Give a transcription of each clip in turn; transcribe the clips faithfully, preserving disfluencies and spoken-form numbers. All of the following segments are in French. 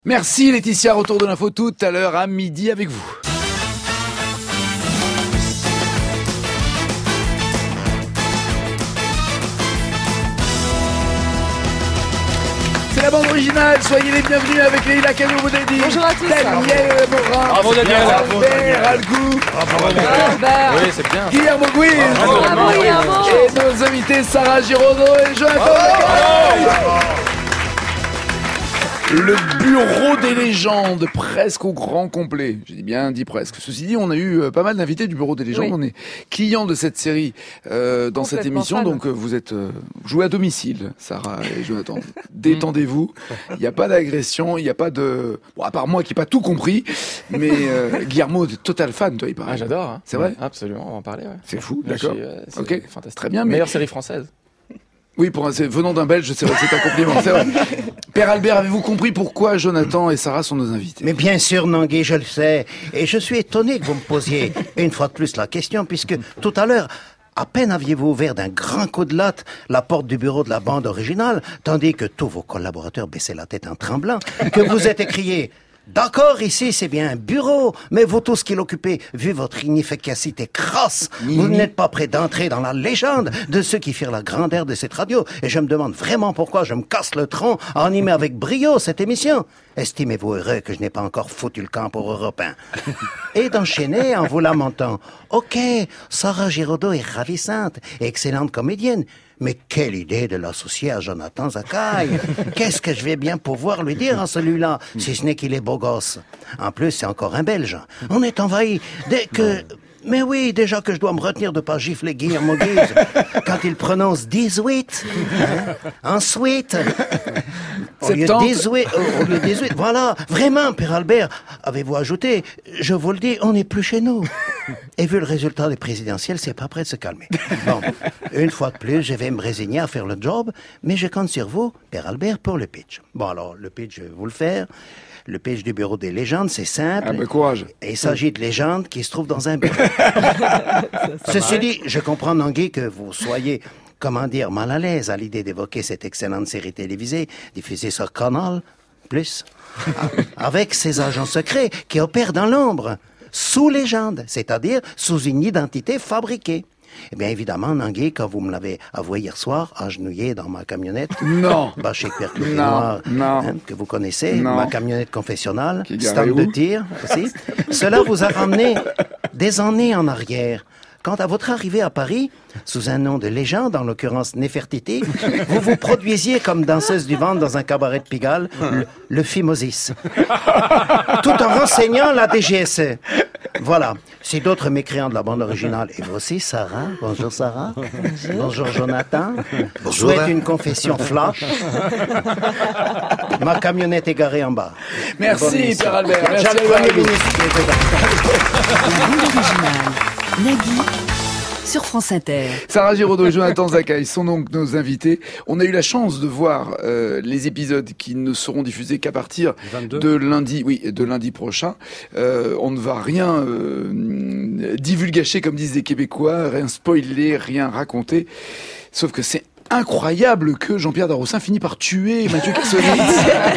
Merci Laetitia, retour de l'info tout à l'heure à midi avec vous. C'est la bande originale, soyez les bienvenus avec Leïla Kano-Boudadi. Bonjour à tous. Daniel Morin. Bravo Daniel. Albert Algou. Bravo Albert. Oui, c'est bien. Guillermo Guiz. Bravo, bravo, Guillermo. Et nos invités Sarah Giraudot et Jonathan Zakai. Le bureau des légendes, presque au grand complet. J'ai bien dit presque. Ceci dit, on a eu euh, pas mal d'invités du bureau des légendes. Oui. On est clients de cette série euh, dans cette émission. Fan. Donc euh, vous êtes euh, joués à domicile, Sarah et Jonathan. Détendez-vous. Il n'y a pas d'agression, il n'y a pas de... Bon, à part moi qui n'ai pas tout compris. Mais euh, Guillermo, t'es total fan, toi, il paraît. Ah, j'adore. Hein. C'est vrai ouais, absolument, on va en parler. Ouais. C'est fou, d'accord. Euh, c'est ok, fantastique. Très bien. Mais... Meilleure série française. Oui, pour un, venant d'un Belge, c'est vrai que c'est un compliment, c'est vrai. Père Albert, avez-vous compris pourquoi Jonathan et Sarah sont nos invités? Mais bien sûr, Nangui, je le sais. Et je suis étonné que vous me posiez une fois de plus la question, puisque tout à l'heure, à peine aviez-vous ouvert d'un grand coup de latte la porte du bureau de la bande originale, tandis que tous vos collaborateurs baissaient la tête en tremblant, que vous êtes écrié... D'accord, ici c'est bien un bureau, mais vous tous qui l'occupez, vu votre inefficacité crasse, vous n'êtes pas prêts d'entrer dans la légende de ceux qui firent la grandeur de cette radio. Et je me demande vraiment pourquoi je me casse le tronc à animer avec brio cette émission. Estimez-vous heureux que je n'ai pas encore foutu le camp pour Europe un. Et d'enchaîner en vous lamentant. Ok, Sarah Giraudot est ravissante et excellente comédienne. Mais quelle idée de l'associer à Jonathan Zakai. Qu'est-ce que je vais bien pouvoir lui dire à celui-là, si ce n'est qu'il est beau gosse. En plus, c'est encore un Belge. On est envahi dès que... Mais oui, déjà que je dois me retenir de pas gifler Guillermo Guiz quand il prononce dix-huit. Hein? Ensuite, au lieu de dix-huit, au lieu de dix-huit, voilà, vraiment, Père Albert, avez-vous ajouté, je vous le dis, on n'est plus chez nous. Et vu le résultat des présidentielles, c'est pas prêt de se calmer. Bon, une fois de plus, je vais me résigner à faire le job, mais je compte sur vous, Père Albert, pour le pitch. Bon, alors, le pitch, je vais vous le faire. Le pitch du bureau des légendes, c'est simple. Ah ben courage. Et il s'agit de légendes qui se trouvent dans un bureau. Ceci dit, je comprends, Nangui, que vous soyez, comment dire, mal à l'aise à l'idée d'évoquer cette excellente série télévisée diffusée sur Canal+, plus, avec ces agents secrets qui opèrent dans l'ombre, sous légende, c'est-à-dire sous une identité fabriquée. Eh bien, évidemment, Nangui, quand vous me l'avez avoué hier soir, agenouillé dans ma camionnette. Non. Bâché cuir clouté non. noir. Non. Hein, que vous connaissez. Non. Ma camionnette confessionnale. Qui stand de tir aussi. Cela vous a ramené des années en arrière. Quant à votre arrivée à Paris, sous un nom de légende, en l'occurrence Néfertiti, vous vous produisiez comme danseuse du ventre dans un cabaret de Pigalle, le, le Phimosis, tout en renseignant la D G S E. Voilà. Si d'autres mécréants de la bande originale, et vous aussi, Sarah, bonjour Sarah, bonjour, bonjour Jonathan, bonjour. Souhaite une confession flash. Ma camionnette est garée en bas. Merci, Père Albert. Merci, La bande originale, Nagui, sur France Inter. Sarah Giraudot et Jonathan Zakai sont donc nos invités. On a eu la chance de voir euh, les épisodes qui ne seront diffusés qu'à partir vingt-deux de lundi, oui, de lundi prochain. Euh, on ne va rien euh, divulgacher, comme disent les Québécois, rien spoiler, rien raconter. Sauf que c'est incroyable que Jean-Pierre Darroussin finit par tuer Mathieu Kassovitz.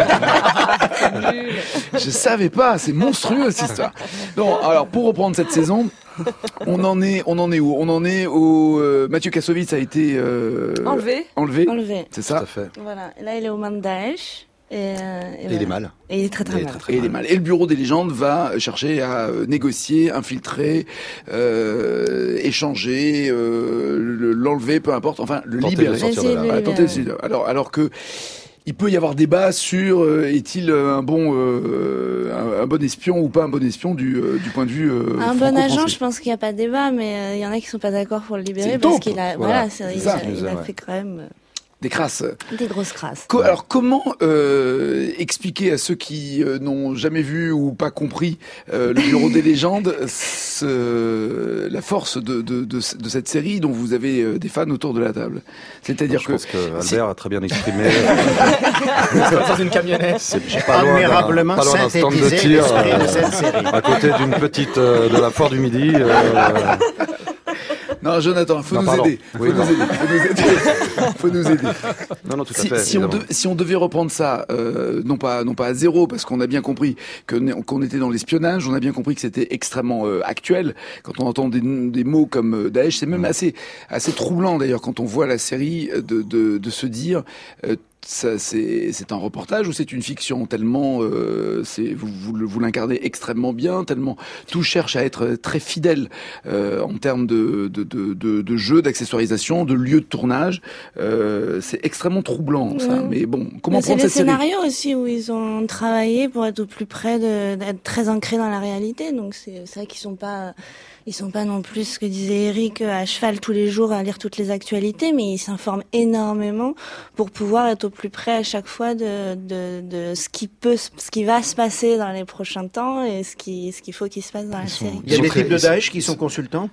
Je savais pas, c'est monstrueux cette histoire. Non, alors pour reprendre cette saison, on en est, on en est où? On en est au euh, Mathieu Kassovitz a été euh, enlevé. Enlevé. Enlevé. C'est ça. Tout à fait. Voilà. Et là, il est aux mains de Daesh. Et, euh, et, et voilà. il est mal. Et il est très très, il mal. Très, très et mal. il est mal. Et le bureau des légendes va chercher à euh, négocier, infiltrer, euh, échanger, euh, le, l'enlever, peu importe, enfin le Tenter libérer. de sortir de là. Voilà, tenter de... Alors, alors que il peut y avoir débat sur euh, est-il un bon euh, un, un bon espion ou pas un bon espion du euh, du point de vue euh, un bon agent, je pense qu'il n'y a pas de débat, mais il euh, y en a qui sont pas d'accord pour le libérer parce qu'il a voilà, voilà c'est, c'est il, ça, a, il a fait quand même euh, des crasses. Des grosses crasses. Co- alors comment euh, expliquer à ceux qui euh, n'ont jamais vu ou pas compris euh, le bureau des légendes ce, la force de, de, de, de cette série dont vous avez euh, des fans autour de la table? C'est-à-dire je que... Je pense que Albert a très bien exprimé. C'est dans une camionnette. C'est pas loin admirablement d'un, pas loin d'un stand de tir euh, à côté d'une petite... Euh, de la foire du Midi. Euh, Non, Jonathan, faut, non, nous, aider. Faut, oui, nous aider. faut nous aider. Faut nous aider. Non, non, tout à si, fait. Si on, de, si on devait reprendre ça, euh, non pas non pas à zéro, parce qu'on a bien compris que qu'on était dans l'espionnage, on a bien compris que c'était extrêmement euh, actuel. Quand on entend des, des mots comme euh, Daesh, c'est même mmh. assez assez troublant d'ailleurs quand on voit la série de de, de se dire. Euh, Ça, c'est, c'est un reportage ou c'est une fiction tellement euh, c'est, vous, vous, vous l'incarnez extrêmement bien, tellement tout cherche à être très fidèle euh, en termes de, de, de, de, de jeu, d'accessoirisation, de lieu de tournage. Euh, c'est extrêmement troublant, ça. Ouais. Mais bon, comment Mais prendre cette série ? C'est les scénarios aussi où ils ont travaillé pour être au plus près de, d'être très ancrés dans la réalité. Donc c'est, c'est vrai qu'ils sont pas... Ils sont pas non plus, ce que disait Eric, à cheval tous les jours à lire toutes les actualités, mais ils s'informent énormément pour pouvoir être au plus près à chaque fois de, de, de ce qui peut, ce qui va se passer dans les prochains temps et ce qui, ce qu'il faut qu'il se passe dans la sont, série. Il y a des types de Daesh qui sont consultants.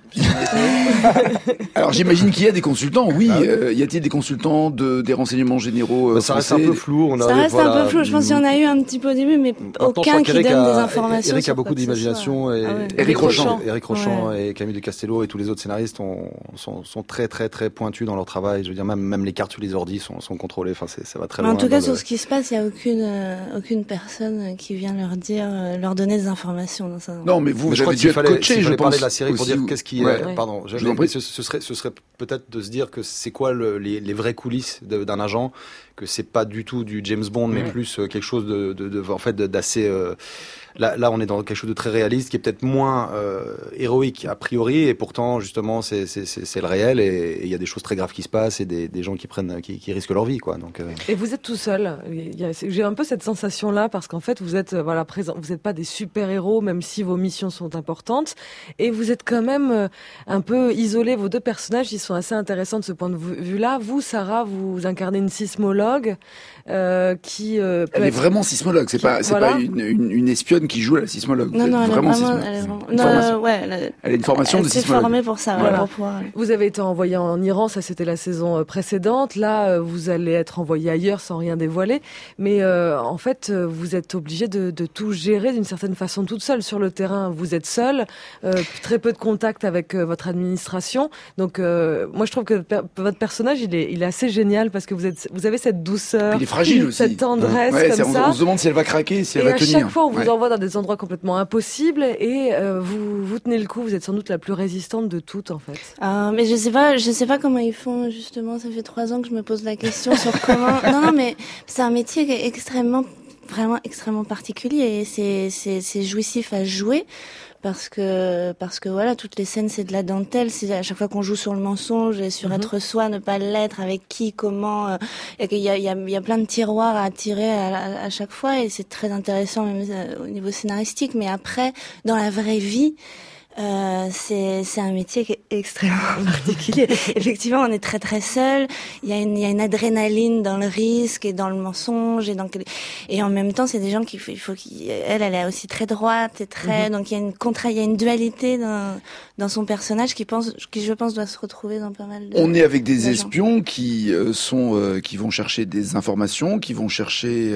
Alors j'imagine qu'il y a des consultants, oui. Ah oui. Euh, y a-t-il des consultants de, des renseignements généraux euh, bah, ça reste un peu flou. On ça arrive, reste voilà, un peu flou. Je pense qu'il y en a eu un petit peu au début, mais Maintenant, aucun qui donne a, des informations. Eric a beaucoup d'imagination et ah ouais. Eric Rochant, Eric Rochant ouais. et Camille de Castello et tous les autres scénaristes ont, sont, sont très très très pointus dans leur travail. Je veux dire, même même les cartes sur les ordis sont, sont contrôlées. Enfin, c'est, ça va très mais loin. En tout cas, le... sur ce qui se passe, il y a aucune euh, aucune personne qui vient leur dire, euh, leur donner des informations. Dans ça. Non, mais vous, mais vous avez dû être coaché. Je pense parler de la série pour dire où... qu'est-ce qui. Ouais. Euh, pardon. Je, je vous en prie. Ce, ce serait ce serait peut-être de se dire que c'est quoi le, les, les vraies coulisses de, d'un agent, que c'est pas du tout du James Bond, mais mmh. plus quelque chose de, de, de en fait d'assez. Euh, Là, là, on est dans quelque chose de très réaliste, qui est peut-être moins euh, héroïque a priori, et pourtant, justement, c'est, c'est, c'est, c'est le réel, et il y a des choses très graves qui se passent, et des, des gens qui prennent, qui, qui risquent leur vie, quoi. Donc. Euh... Et vous êtes tout seul. Il y a, j'ai un peu cette sensation-là, parce qu'en fait, vous êtes, voilà, présent. Vous n'êtes pas des super-héros, même si vos missions sont importantes, et vous êtes quand même un peu isolés. Vos deux personnages, ils sont assez intéressants de ce point de vue-là. Vous, Sarah, vous incarnez une sismologue euh, qui. Euh, peut elle être... est vraiment sismologue. C'est qui, pas, c'est voilà. pas une, une, une espionne qui joue à la sismologue. Non, non, elle vraiment, vraiment, elle est vraiment... Non, euh, ouais, elle, a... elle a une formation elle de sismologue. Elle s'est formée pour ça, voilà. Pour pouvoir... Vous avez été envoyé en Iran, ça c'était la saison précédente. Là, vous allez être envoyé ailleurs sans rien dévoiler. Mais euh, en fait, vous êtes obligé de, de tout gérer d'une certaine façon toute seule sur le terrain. Vous êtes seul, euh, très peu de contact avec euh, votre administration. Donc, euh, moi, je trouve que per- votre personnage, il est, il est assez génial parce que vous êtes, vous avez cette douceur, il est fragile aussi. cette tendresse ouais, comme on, ça. On se demande si elle va craquer, si elle et va tenir. Et à chaque fois, on vous ouais. envoie dans des endroits complètement impossibles et euh, vous, vous tenez le coup. Vous êtes sans doute la plus résistante de toutes, en fait. Euh, mais je sais pas, je sais pas comment ils font justement. Ça fait trois ans que je me pose la question sur comment. Non, non, mais c'est un métier qui est extrêmement, vraiment extrêmement particulier et c'est, c'est, c'est jouissif à jouer. Parce que, parce que voilà, toutes les scènes, c'est de la dentelle. C'est à chaque fois qu'on joue sur le mensonge et sur mm-hmm. être soi, ne pas l'être, avec qui, comment. Euh, et qu'il y a, il y a, il y a plein de tiroirs à tirer à, à, à chaque fois et c'est très intéressant même euh, au niveau scénaristique. Mais après, dans la vraie vie, Euh, c'est c'est un métier qui est extrêmement particulier. Effectivement, on est très très seul. Il y a une il y a une adrénaline dans le risque et dans le mensonge et dans et en même temps, c'est des gens qui il faut qu'il elle elle est aussi très droite et très mm-hmm. donc il y a une contra il y a une dualité dans dans son personnage qui pense qui je pense doit se retrouver dans pas mal de On est avec des espions qui euh, sont euh, qui vont chercher des informations, qui vont chercher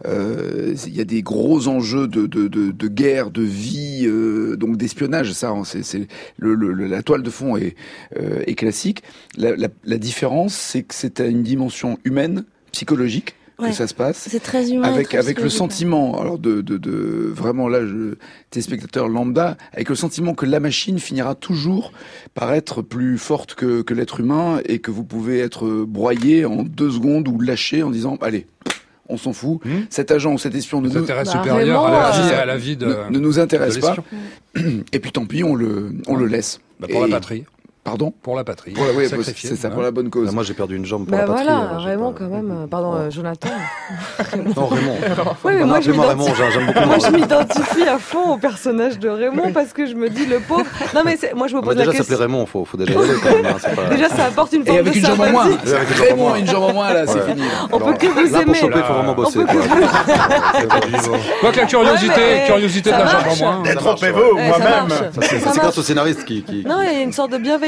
euh, il y a des gros enjeux de de de, de guerre, de vie euh, donc d'espionnage. Ça, c'est, c'est le, le, la toile de fond est, euh, est classique. La, la, la différence, c'est que c'est à une dimension humaine, psychologique, que ouais, ça se passe. C'est très humain. Avec, avec le sentiment, alors de, de, de vraiment là, je, téléspectateur lambda, avec le sentiment que la machine finira toujours par être plus forte que, que l'être humain et que vous pouvez être broyé en deux secondes ou lâché en disant, allez, on s'en fout. Mmh. Cet agent ou cet espion ne nous, intérêts supérieurs à la vie, à la vie de, ne, ne nous intéresse de pas. Et puis tant pis, on le, on ouais. le laisse. Bah pour Et... la patrie. Pardon ? Pour la patrie. Pour la, oui, c'est ça, hein. Pour la bonne cause. Bah moi, j'ai perdu une jambe pour bah la patrie. Voilà, Raymond, pas... quand même. Pardon, euh, Jonathan. Non, Raymond. Oui, mais moi, je Raymond, j'aime beaucoup moi, je m'identifie à fond au personnage de Raymond parce que je me dis, le pauvre. Non, mais c'est... moi, je me pose bah, la question. Déjà, s'appeler Raymond, faut, faut déjà y aller quand même. Hein, c'est pas... Déjà, ça apporte une forme Et avec de une jambe en moins. Raymond, une jambe en moins, là, c'est fini. On peut que vous aimer. Pour choper, il faut vraiment bosser. Quoi que la curiosité, curiosité de la jambe en moins. Détrompez-vous, moi-même. C'est grâce au scénariste qui. Non, il y a une sorte de bienveillance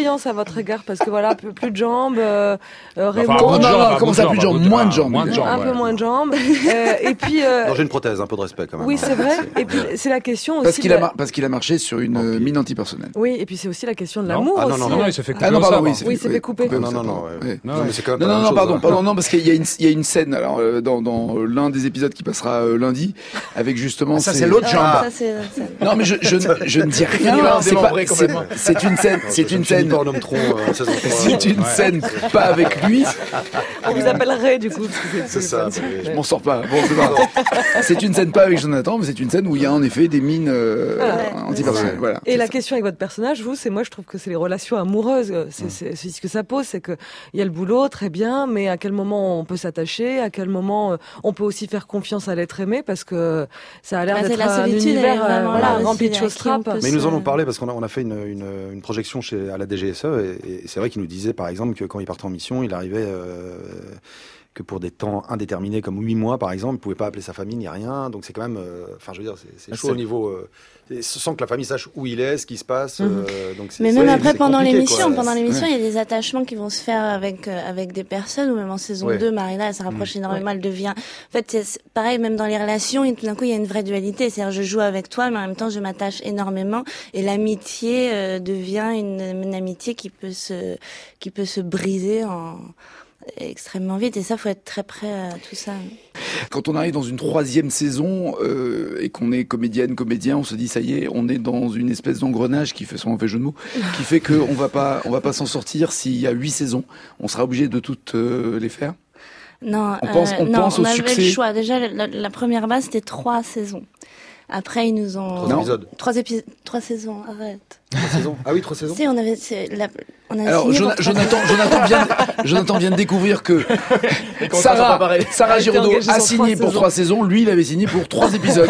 bienveillance à votre égard parce que voilà, plus, plus de jambes. Euh, Raymond, enfin, non, non, non, comment ça, plus de jambes, moins de jambes, moins de jambes, un ouais. peu moins de jambes. euh, et puis. Euh, non, j'ai une prothèse, un peu de respect quand même. Oui, c'est vrai. Et puis c'est la question aussi. Parce qu'il de... a mar- parce qu'il a marché sur une euh, mine antipersonnelle. Oui, et puis c'est aussi la question de Non. l'amour Ah, non, aussi. non, Non, non, il s'est fait couper. Ah non, au pardon, sabre. oui, c'est Oui, c'est fait couper. Non, non, non, ouais. Ouais. Non, Non, mais c'est quand même Non, pas non, la non, même pardon, chose, pardon, non, parce qu'il y a une, il y a une scène, alors, euh, dans, dans l'un des épisodes qui passera euh, lundi, avec justement. Ah, ça, ces- c'est l'autre Ah, jambe. ça, c'est, c'est... Non, mais je, je, ne- je ne dis rien. Il va C'est pas, démembrer c'est, complètement. c'est une scène, c'est une scène. Pas en homme tronc, euh, saison trois. C'est une Ouais. scène pas avec lui. On vous appellerait du coup. Parce que C'est ça. mais- Je m'en sors pas. Bon, c'est pas grave. C'est une scène pas avec Jonathan, mais c'est une scène où il y a en effet des mines euh, Ouais. antipersonnelles. Ouais. Voilà. Et C'est la ça. question avec votre personnage, vous, c'est moi, je trouve que c'est les relations amoureuses. C'est, c'est, c'est ce que ça pose, c'est que il y a le boulot, très bien, mais à quel moment on peut s'attacher, à quel moment euh, on peut aussi faire confiance à l'être aimé, parce que ça a l'air Bah, c'est d'être la un solitude, elle est univers euh, vraiment voilà, là aussi, rempli de à choses qui on trappes. peut Mais ils nous en se- ont parlé parce qu'on a, on a fait une, une, une projection chez, à la D G S E et, et c'est vrai qu'ils nous disaient par exemple que quand ils partaient en mission, il arrivait euh, que pour des temps indéterminés comme huit mois par exemple, il ne pouvait pas appeler sa famille ni rien. Donc c'est quand même, euh, enfin je veux dire, c'est, c'est Ah, chaud c'est- au niveau, euh, et sans que la famille sache où il est, ce qui se passe. Mhm. euh, donc c'est, Mais c'est- même c'est après, pendant compliqué, l'émission, quoi. pendant l'émission, Ouais. il y a des attachements qui vont se faire avec euh, avec des personnes, ou même en saison Ouais. deux, Marina, elle se rapproche Mmh. énormément, elle devient... En fait, c'est c'est pareil, même dans les relations, et tout d'un coup, il y a une vraie dualité. C'est-à-dire, je joue avec toi, mais en même temps, je m'attache énormément, et l'amitié euh, devient une, une amitié qui peut se qui peut se briser en extrêmement vite, et ça, faut être très prêt à tout ça. Quand on arrive dans une troisième saison euh, et qu'on est comédienne, comédien, on se dit ça y est, on est dans une espèce d'engrenage qui fait son mauvais jeu de mots, qui fait qu'on va pas, on va pas s'en sortir s'il y a huit saisons. On sera obligé de toutes euh, les faire. Non, On pense- on non, pense on au avait succès. le choix. Déjà, la, la première base, c'était trois saisons. Après, ils nous ont... Trois Non. épisodes. Trois épisodes, trois saisons, arrête. Trois saisons. Ah oui, trois saisons. Si, on avait, c'est la, on avait Alors, signé Jona- pour trois Jonathan, Jonathan vient, de, Jonathan vient de découvrir que Les contrats sont pas Sarah, pareils. Sarah A été Giraudot engagée a sur signé trois pour saisons. trois saisons. Lui, il avait signé pour trois épisodes.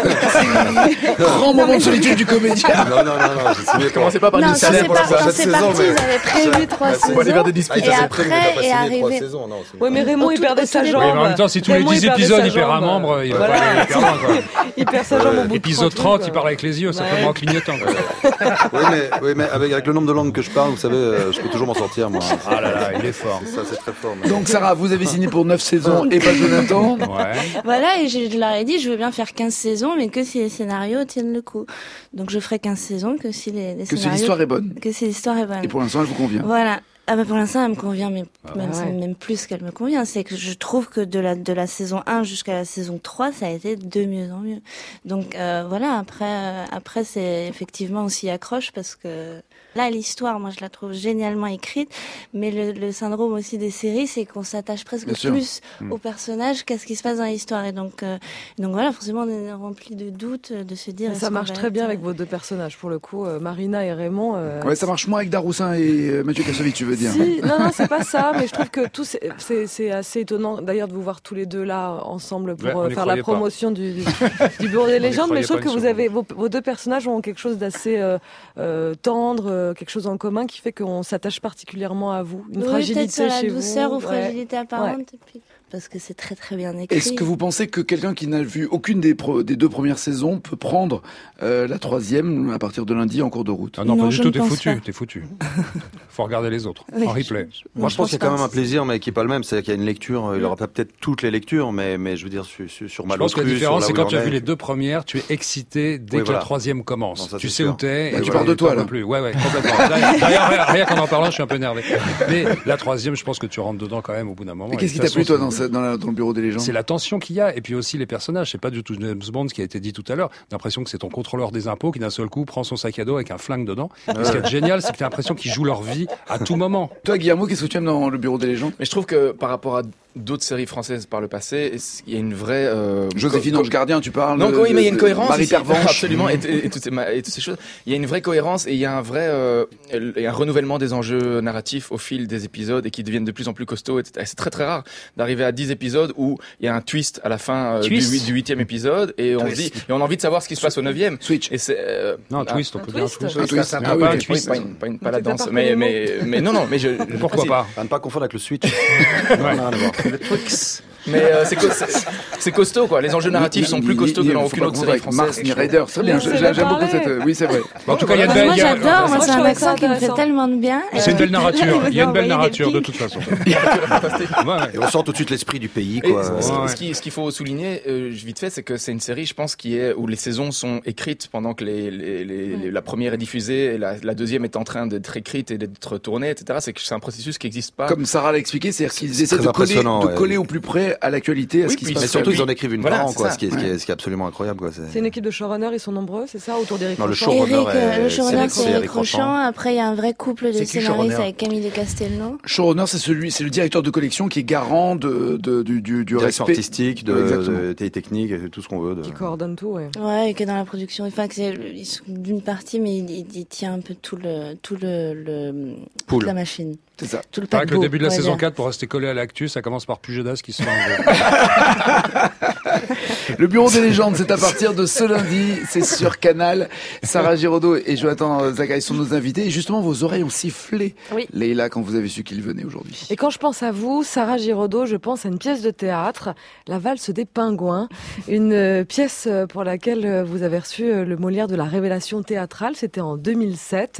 Grand moment de solitude du comédien. Non, non, non, non, j'ai signé pour- Commencez pas par Non, le quand salaire c'est pour par- ça. quand cette c'est saison, parti, mais- ils avaient prévu trois Ouais, c'est- saisons. On va aller vers des Ah, disputes. ils Et avaient prévu, mais après, pas est signé trois arrivé- saisons, non, c'est- Oui, mais Raymond, Au il tout- perdait au sa tout jambe. Oui, mais en même temps, si tous les Raymond, dix il perdait épisodes, sa il perd un jambe. membre, il va Voilà. pas aller perdre, quoi. Il perd sa jambe au bout de Épisode trente trente, minutes, il parle avec les yeux, simplement Ouais. en clignotant. quoi. Oui, mais, oui, mais avec, avec le nombre de langues que je parle, vous savez, euh, je peux toujours m'en sortir, moi. Ah là là, il est fort. Ça, c'est très fort. mais- Donc Sarah, vous avez signé pour neuf saisons et pas Jonathan. Ouais. Voilà, et je, je leur ai dit, je veux bien faire quinze saisons, mais que si les scénarios tiennent le coup. Donc je ferai quinze saisons, que si les, les Que si scénarios... l'histoire est bonne. Que si l'histoire est bonne. Et pour l'instant, elle vous convient. Voilà. Ah bah pour l'instant, elle me convient, mais même, ouais. c'est même plus qu'elle me convient. C'est que je trouve que de la de la saison un jusqu'à la saison trois, ça a été de mieux en mieux. Donc euh, voilà, après euh, après c'est effectivement on s'y accroche parce que là l'histoire, moi je la trouve génialement écrite, mais le, le syndrome aussi des séries, c'est qu'on s'attache presque Bien sûr. plus Mm. au personnage qu'à ce qui se passe dans l'histoire. Et donc euh, donc voilà, forcément on est rempli de doutes, de se dire. Mais est-ce ça qu'on marche va très être, bien euh, avec vos deux personnages, pour le coup, euh, Marina et Raymond. euh, Ouais, ça marche moins avec Daroussin et euh, Mathieu Kassovitz, tu veux dire. Si, non, non, c'est pas ça, mais je trouve que tout, c'est, c'est, c'est assez étonnant d'ailleurs de vous voir tous les deux là ensemble pour Ouais, on euh, les faire la croyait pas. promotion du, du, du Bureau des légendes, mais je trouve croyait que pas vous une avez, vos, vos deux personnages ont quelque chose d'assez euh, euh, tendre, euh, quelque chose en commun qui fait qu'on s'attache particulièrement à vous, une oui, fragilité peut-être sur la chez douceur vous. ou Ouais. fragilité apparente, et puis- parce que c'est très très bien écrit. Est-ce que vous pensez que quelqu'un qui n'a vu aucune des, pro- des deux premières saisons peut prendre euh, la troisième à partir de lundi en cours de route? Ah non, Non, pas je du tout, ne t'es pense foutu, pas. t'es foutu. Faut regarder les autres, Oui, en replay. Moi, je pense qu'il y a quand même un pas. plaisir, mais qui est pas le même. C'est-à-dire qu'il y a une lecture. euh, Il aura pas peut-être toutes les lectures, mais, mais je veux dire, sur, sur, sur Je pense que la Malotru, différence, sur c'est là quand où tu il as en vu est. les deux premières, tu es excité dès Oui, que voilà. la troisième commence. Non, ça, tu c'est sais sûr. où t'es. Bah, et tu voilà, pars de et toi, t'en là. peux plus. Ouais, ouais, complètement. D'ailleurs, d'ailleurs, rien, rien qu'en en parlant, je suis un peu énervé. Mais la troisième, je pense que tu rentres dedans quand même au bout d'un moment. Et Et qu'est-ce de qui toute t'a plu, façon, toi, dans, c'est- cette- dans, la- dans le Bureau des légendes? C'est la tension qu'il y a, et puis aussi les personnages. C'est pas du tout James Bond, ce qui a été dit tout à l'heure. J'ai l'impression que c'est ton contrôleur des impôts qui d'un seul coup prend son sac à dos avec un flingue dedans. Et ce qui est génial, c'est que t'as l'impression qu'ils jouent leur vie à tout moment. Toi, Guillermo, qu'est-ce que tu aimes dans le Bureau des légendes? Mais je trouve que par rapport à d'autres séries françaises par le passé, il y a une vraie... euh, Joséphine co- Ange Gardien, tu parles. Non, de- oui, mais il y a de- une cohérence. Marie ici. Pervenche. Absolument, et, et, et toutes ces, ma- et toutes ces choses. Il y a une vraie cohérence et il y a un vrai euh, et un renouvellement des enjeux narratifs au fil des épisodes et qui deviennent de plus en plus costauds. Et cetera. Et c'est très très rare d'arriver à dix épisodes où il y a un twist à la fin euh, du, Twist. huit- du huitième épisode et on se dit et on a envie de savoir ce qui se passe au neuvième. Switch. Et c'est euh, Non, un ah, twist, on peut dire un twist. twist. Un twist. c'est un Ah peu oui, pas un un twist. twist, pas une, pas une- pas la Tu fais danse, pas mais, reconnaître mais mais non non, mais je, je Pourquoi précise. pas À ne pas confondre avec le Switch. Non, rien à voir. Le Twix. Mais euh, c'est, co- c'est, c'est costaud, quoi. Les enjeux narratifs sont plus costauds que dans aucune autre série française. Mars ni Raider, c'est bien. J'aime beaucoup cette. Oui, c'est vrai. En tout cas, il y a une belle. Moi, j'adore. Moi, c'est un accent qui me fait tellement de bien. C'est une belle narrature. Il y a une belle narrature de toute façon. Et on sent tout de suite l'esprit du pays, quoi. Et ce, ce, qui, ce qu'il faut souligner, euh, vite fait, c'est que c'est une série, je pense, qui est où les saisons sont écrites pendant que les, les, les, les, la première est diffusée et la, la deuxième est en train d'être écrite et d'être tournée, et cetera. C'est que c'est un processus qui n'existe pas. Comme Sarah l'a expliqué, c'est-à-dire qu'ils essaient de coller, de ouais. coller au plus près à l'actualité, à oui, ce qui se mais passe. surtout, ils en écrivent une voilà, par an, quoi, ça. ce qui est, ce qui est, Ouais. ce qui est absolument incroyable, quoi. C'est, C'est une équipe de showrunners, ils sont nombreux, c'est ça, autour d'Éric Non, le Rochant. showrunner Eric, euh, est- le showrunner, c'est c'est Eric Eric Rochant. Rochant. Après, il y a un vrai couple de C'est qui, scénaristes showrunner avec Camille de Castelnau. Showrunner, c'est celui, c'est le directeur de collection qui est garant de, de, du, du, du direction respect. artistique, Ouais, de, exactement. de télétechnique, et tout ce qu'on veut. De... Qui coordonne tout, ouais. Ouais, et qui est dans la production. Enfin, que c'est ils sont d'une partie, mais il, il, il tient un peu tout le, tout le, le toute Pool. la machine. C'est ça. Tout le Pareil que le paquebot, début de la on va saison dire. quatre, pour rester collé à l'actu, ça commence par Pujadas qui se fait enlever. Le Bureau des légendes, c'est à partir de ce lundi, c'est sur Canal. Sarah Giraudot et Jonathan Zagaï sont nos invités. Et justement, vos oreilles ont sifflé, Oui. Leïla, quand vous avez su qu'il venait aujourd'hui. Et quand je pense à vous, Sarah Giraudot, je pense à une pièce de théâtre, La valse des pingouins, une euh, pièce euh, pour laquelle euh, vous avez reçu euh, le Molière de la révélation théâtrale, c'était en deux mille sept.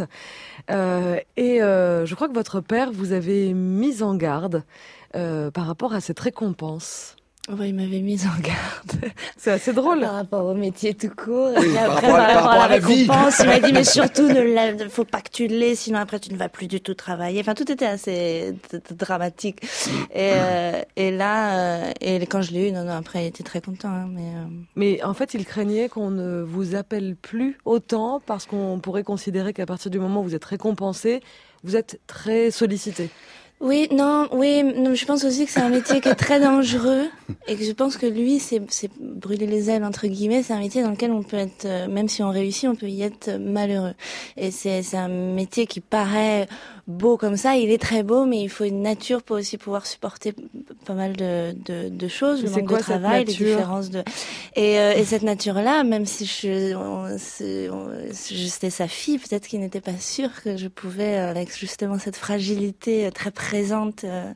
Euh, et euh, je crois que votre père vous avait mis en garde euh, par rapport à cette récompense. Ouais, il m'avait mise en garde. C'est assez drôle. Par rapport au métier tout court. Et Oui, puis par après, rapport à- par par rapport rapport à à la la vie. récompense, il m'a dit, mais surtout, ne la- faut pas que tu l'aies, sinon après tu ne vas plus du tout travailler. Enfin, tout était assez d- d- dramatique. Et, euh, et là, euh, et quand je l'ai eu, non, non, après, il était très content, hein, mais, euh, Mais en fait, il craignait qu'on ne vous appelle plus autant parce qu'on pourrait considérer qu'à partir du moment où vous êtes récompensé, vous êtes très sollicité. Oui, non, oui, non, je pense aussi que c'est un métier qui est très dangereux et que je pense que lui, c'est, c'est brûler les ailes entre guillemets. C'est un métier dans lequel on peut être, euh, même si on réussit, on peut y être malheureux. Et c'est, c'est un métier qui paraît beau comme ça. Il est très beau, mais il faut une nature pour aussi pouvoir supporter p- pas mal de, de, de choses, le C'est manque quoi de cette travail, les nature différences de. Et, euh, et cette nature-là, même si je, on, c'est- on- j'étais sa fille, peut-être qu'il n'était pas sûr que je pouvais, euh, avec justement cette fragilité euh, très présente. Euh,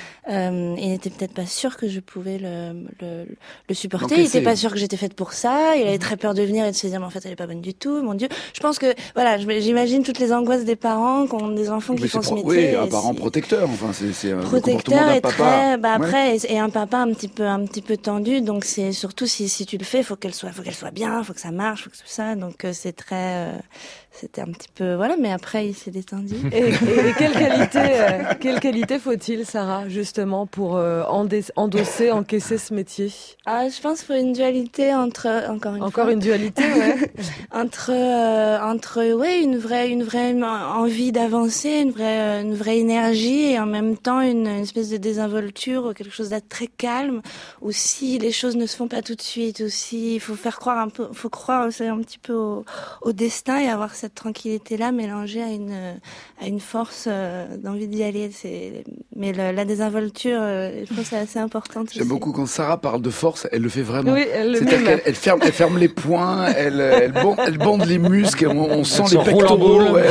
euh, il n'était peut-être pas sûr que je pouvais le, le, le supporter. Encaisser. Il n'était pas sûr que j'étais faite pour ça. Il avait très peur de venir et de se dire, mais en fait, elle est pas bonne du tout. Mon Dieu. Je pense que, voilà, je- j'imagine toutes les angoisses des parents qui ont des enfants qui Mais font c'est ce pro- métier. oui, un et parent c'est- protecteur, enfin, c'est, c'est un le comportement protecteur d'un et papa. très, bah Ouais. après, et, et un papa un petit peu, un petit peu tendu. Donc c'est surtout si, si tu le fais, faut qu'elle soit, faut qu'elle soit bien, faut que ça marche, faut que tout ça. Donc euh, c'est très, euh, c'était un petit peu, voilà. Mais après, il s'est détendu. Et, et- et quelle qualité, euh, quelle qualité faut-il, Sarah, justement, pour euh, endé- endosser, encaisser ce métier? Ah, je pense qu'il faut une dualité entre, encore une Encore fois, une dualité, ouais. entre, euh, entre, ouais, une vraie, une vraie envie d'avancer, une vraie, euh, une vraie énergie et en même temps une, une espèce de désinvolture, quelque chose d'être très calme. Ou si les choses ne se font pas tout de suite, ou si il faut faire croire un peu, faut croire aussi un petit peu au, au destin et avoir cette tranquillité-là mélangée à une, à une force euh, d'envie d'y aller. C'est, mais le, la désinvolture, euh, je pense que c'est assez importante. J'aime aussi. beaucoup quand Sarah parle de force, elle le fait vraiment. Oui, elle le C'est-à-dire mime. qu'elle elle ferme, elle ferme les poings, elle, elle, bande, elle bande les muscles, on, on sent se les roule en pectoraux. boule. Ouais.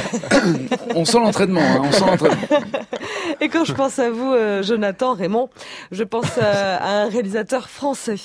On sent l'entraînement, hein, on sent l'entraînement. Et quand je pense à vous, euh, Jonathan, Raymond, je pense à, à un réalisateur français.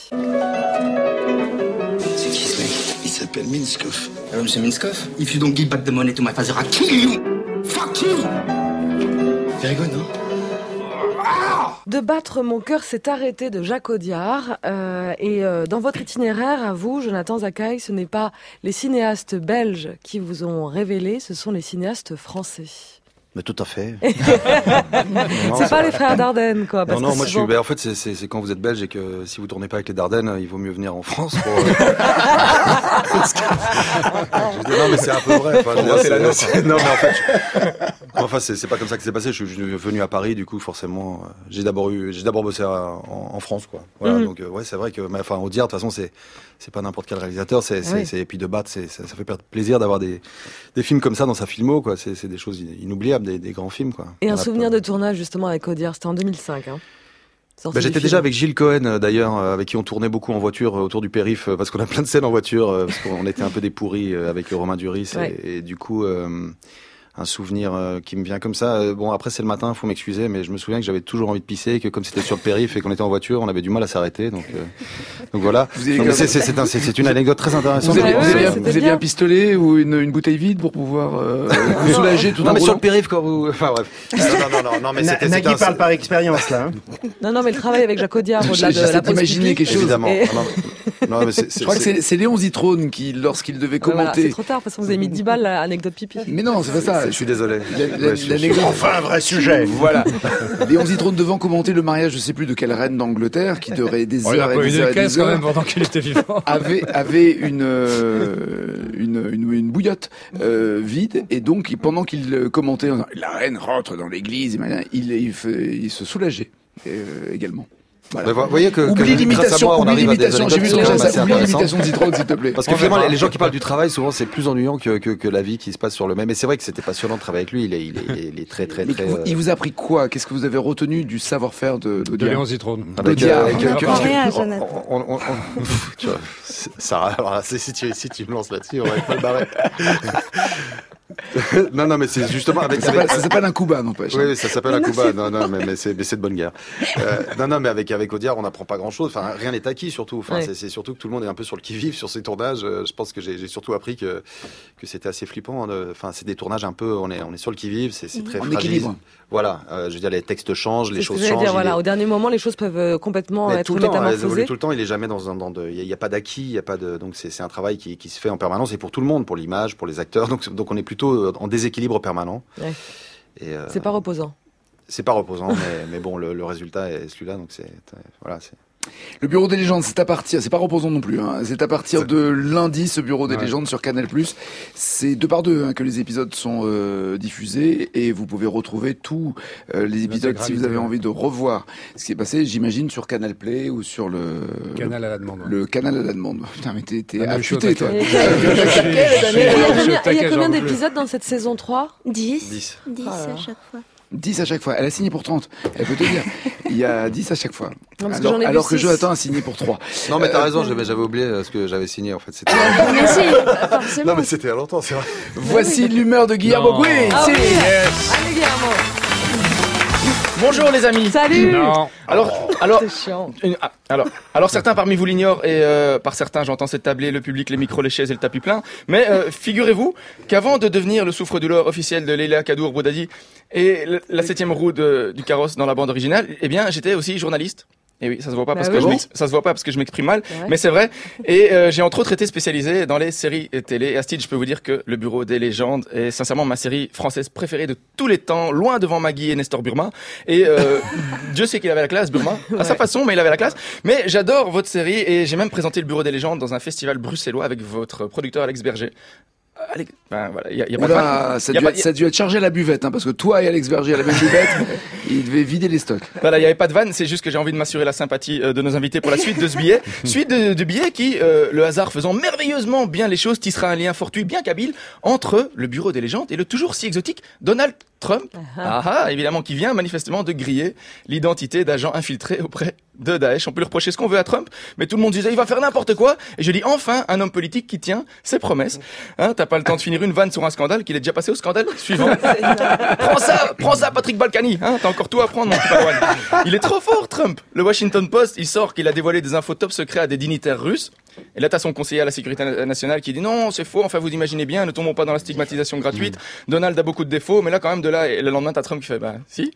C'est qui ce mec? Il s'appelle Minskoff. Hello, Mister Minskoff. If you don't give back the money to my father, I'll kill you! Fuck you! Very good, non? De battre mon cœur s'est arrêté de Jacques Audiard. Euh, et euh, dans votre itinéraire, à vous, Jonathan Zagaï, ce n'est pas les cinéastes belges qui vous ont révélé, ce sont les cinéastes français. Mais tout à fait. C'est pas les frères Dardenne, quoi. Parce Non, non, que moi je suis. souvent- Ben, en fait, c'est, c'est, c'est quand vous êtes belge et que si vous tournez pas avec les Dardennes, il vaut mieux venir en France. Pour, euh, parce que- Je dis, non, mais c'est un peu vrai. Enfin, je veux dire, c'est la nôtre. c'est- Non, mais en fait, je- enfin, c'est, c'est pas comme ça que c'est passé. Je suis venu à Paris, du coup, forcément, euh, j'ai d'abord eu, j'ai d'abord bossé à- en, en France, quoi. Voilà, Mhm. donc euh, ouais, c'est vrai que, mais, enfin, Audiard, de toute façon, c'est, c'est pas n'importe quel réalisateur. C'est, c'est, Oui. c'est et puis de battre, c'est, ça, ça fait plaisir d'avoir des, des films comme ça dans sa filmo, quoi. C'est, c'est des choses inoubliables, des, des grands films, quoi. Et On un a souvenir pas- de tournage, justement, avec Audiard, c'était en deux mille cinq. Hein. Sortie Bah, du j'étais film. déjà avec Gilles Cohen euh, d'ailleurs, euh, avec qui on tournait beaucoup en voiture euh, autour du périph, euh, parce qu'on a plein de scènes en voiture, euh, parce qu'on était un peu des pourris euh, avec Romain Duris, Ouais. et, et du coup, euh, un souvenir euh, qui me vient comme ça. Euh, bon, après c'est le matin, faut m'excuser, mais je me souviens que j'avais toujours envie de pisser, que comme c'était sur le périph' et qu'on était en voiture, on avait du mal à s'arrêter. Donc, euh, donc voilà. Vous avez non, mais c'est, c'est, c'est, un, c'est, c'est une anecdote très intéressante. Vous avez, Ouais, vous avez, ouais, un, c'était vous avez bien. un pistolet ou une, une bouteille vide pour pouvoir euh, vous soulager tout Non, en mais sur roulant le périph' quand vous. Enfin bref. Non, non, non, non, mais Na- c'était. Nagui c'était un- parle par expérience là. Hein. Non, non, mais le travail avec Jacques Audiard, au-delà de J'essaie la pause d'imaginer pipi. quelque chose. Évidemment. Et- Non, mais, non, mais c'est, Je crois que c'est, c'est Léon Zitrone qui, lorsqu'il devait Voilà, commenter. c'est trop tard, parce que vous avez mis dix balles à l'anecdote pipi. Mais non, c'est pas ça. Je suis désolé. La- la- Ouais, je- l'anecdote- Enfin un vrai sujet. Voilà. Léon Zitrone devant commenter le mariage, je sais plus de quelle reine d'Angleterre, qui durait des On lui a heures et pas eu des des heures et caisses des quand heures, même pendant qu'il était vivant. avait, avait une, euh, une, une, une bouillotte euh, vide, et donc pendant qu'il euh, commentait, en disant, la reine rentre dans l'église, et machin, il, il, fait- il se soulageait euh, également. Voilà. Vous voyez que, Oublie que grâce à l'imitation, moi, on oublie arrive à des l'imitation, j'ai vu anecdotes ton qui sont geste, assez oublie intéressantes. l'imitation de Zitrone, s'il te plaît. Parce que finalement, les gens qui parlent du travail, souvent, c'est plus ennuyant que, que, que la vie qui se passe sur le même. Et c'est vrai que c'était passionnant de travailler avec lui. Il est, il est, il est, il est très, très, Mais très. vous- euh, il vous a appris quoi? Qu'est-ce que vous avez retenu du savoir-faire de, De d'Audiard Léon Zitrone. Avec, Audiard. euh, avec, euh, que- Encore parce que- rien, on- Jonathan. on- on- on- tu vois, c'est- Sarah, alors là, c'est- si tu, si tu me lances là-dessus, on va être mal barré. Non, non, mais c'est justement avec, Ça avec, s'appelle- ça s'appelle un Cuba, n'empêche. oui, ça s'appelle un Cuba. Non, non, mais, mais c'est, mais c'est de bonne guerre. Euh, non, non, mais avec avec Audiard, on n'apprend pas grand-chose. Enfin, rien n'est acquis surtout. Enfin, Ouais. c'est, c'est surtout que tout le monde est un peu sur le qui-vive sur ces tournages. Euh, Je pense que j'ai, j'ai surtout appris que que c'était assez flippant. hein, de- Enfin, c'est des tournages un peu. On est on est sur le qui-vive. C'est, c'est très En fragile. équilibre. Voilà. Euh, je veux dire, les textes changent, les C'est ce que choses j'allais changent. dire, il voilà. est- Au dernier moment, les choses peuvent euh, complètement mais être tout le temps, elles évoluent métamorphosées. tout le temps. Il est jamais dans un, dans de, il y a, il y a pas d'acquis, il y a pas de, donc c'est, c'est un travail qui, qui se fait en permanence et pour tout le monde, pour l'image, pour les acteurs. Donc, donc on est plutôt en déséquilibre permanent. Ouais. Et euh, C'est pas reposant. c'est pas reposant, mais, mais bon, le, le résultat est celui-là, donc c'est, voilà, c'est. Le bureau des légendes, c'est à partir, c'est pas reposant non plus, hein, c'est à partir de lundi, ce bureau des Ouais. légendes sur Canal+. C'est deux par deux hein, que les épisodes sont euh, diffusés et vous pouvez retrouver tous euh, les épisodes si vous avez ouais. envie de revoir ce qui est passé, j'imagine, sur Canal Play ou sur le Canal à la demande. ouais. le canal à la demande. Putain, mais t'es, t'es Ah, mais je suis au affûté, toi. taquet. Et il y a- il y a- Je suis- il y a je suis- combien- je suis au il y a taquet, combien j'en peux d'épisodes dans cette saison trois? dix. dix. dix Oh là là. à chaque fois. dix à chaque fois. Elle a signé pour trente. Elle peut te dire. Il y a dix à chaque fois. Non, parce que alors j'en ai vu alors que six. Jonathan a signé pour trois. Non, mais t'as Euh, raison, j'avais, j'avais oublié euh, ce que j'avais signé, en fait. C'était... Mais si, forcément. Non, mais c'était il y a longtemps, c'est vrai. Voici l'humeur de Guillermo Non. Guizzi. Ah oui. Yes. Allez, Guillermo. Bonjour les amis. Salut. Non. Alors, alors, C'est chiant. une- ah, alors, alors certains parmi vous l'ignorent et euh, par certains j'entends cette tablée, le public, les micros, les chaises et le tapis plein. Mais euh, figurez-vous qu'avant de devenir le souffre-douleur officiel de Leila Kadour Boudadi et le- la septième roue de- du carrosse dans la bande originale, eh bien j'étais aussi journaliste. Et oui, ça se voit pas parce Bah que oui. je m'ex- ça se voit pas parce que je m'exprime mal, Ouais. mais c'est vrai. Et euh, j'ai entre autres été spécialisé dans les séries télé. Et à ce titre, je peux vous dire que Le Bureau des légendes est sincèrement ma série française préférée de tous les temps, loin devant Maggie et Nestor Burma. Et euh, Dieu sait qu'il avait la classe, Burma, à sa Ouais. façon, mais il avait la classe. Mais j'adore votre série et j'ai même présenté Le Bureau des légendes dans un festival bruxellois avec votre producteur Alex Berger. Alex, ben voilà, il y a, y a pas de Oula, ça, a y a dû, pas- être- ça a dû être chargé à la buvette, hein, parce que toi et Alex Berger à la même buvette, il devait vider les stocks. Voilà, il n'y avait pas de vanne, c'est juste que j'ai envie de m'assurer la sympathie euh, de nos invités pour la suite de ce billet. Suite de, de billet qui, euh, le hasard faisant merveilleusement bien les choses, tissera un lien fortuit bien kabyle entre le Bureau des légendes et le toujours si exotique Donald Trump. Ah ah, évidemment, qui vient manifestement de griller l'identité d'agents infiltrés auprès de Daesh. On peut lui reprocher ce qu'on veut à Trump, mais tout le monde disait il va faire n'importe quoi. Et je dis enfin un homme politique qui tient ses promesses. Hein, t'as pas le temps de finir une vanne sur un scandale qu'il est déjà passé au scandale suivant. prends ça, prends ça, Patrick Balkany. Hein, t'as encore tout à prendre, mon petit Padawan. Il est trop fort, Trump. Le Washington Post, il sort qu'il a dévoilé des infos top secrets à des dignitaires russes. Et là, t'as son conseiller à la sécurité na- nationale qui dit non, c'est faux. Enfin, vous imaginez bien, ne tombons pas dans la stigmatisation gratuite. Donald a beaucoup de défauts, mais là, quand même, de là, et le lendemain, t'as Trump qui fait bah si.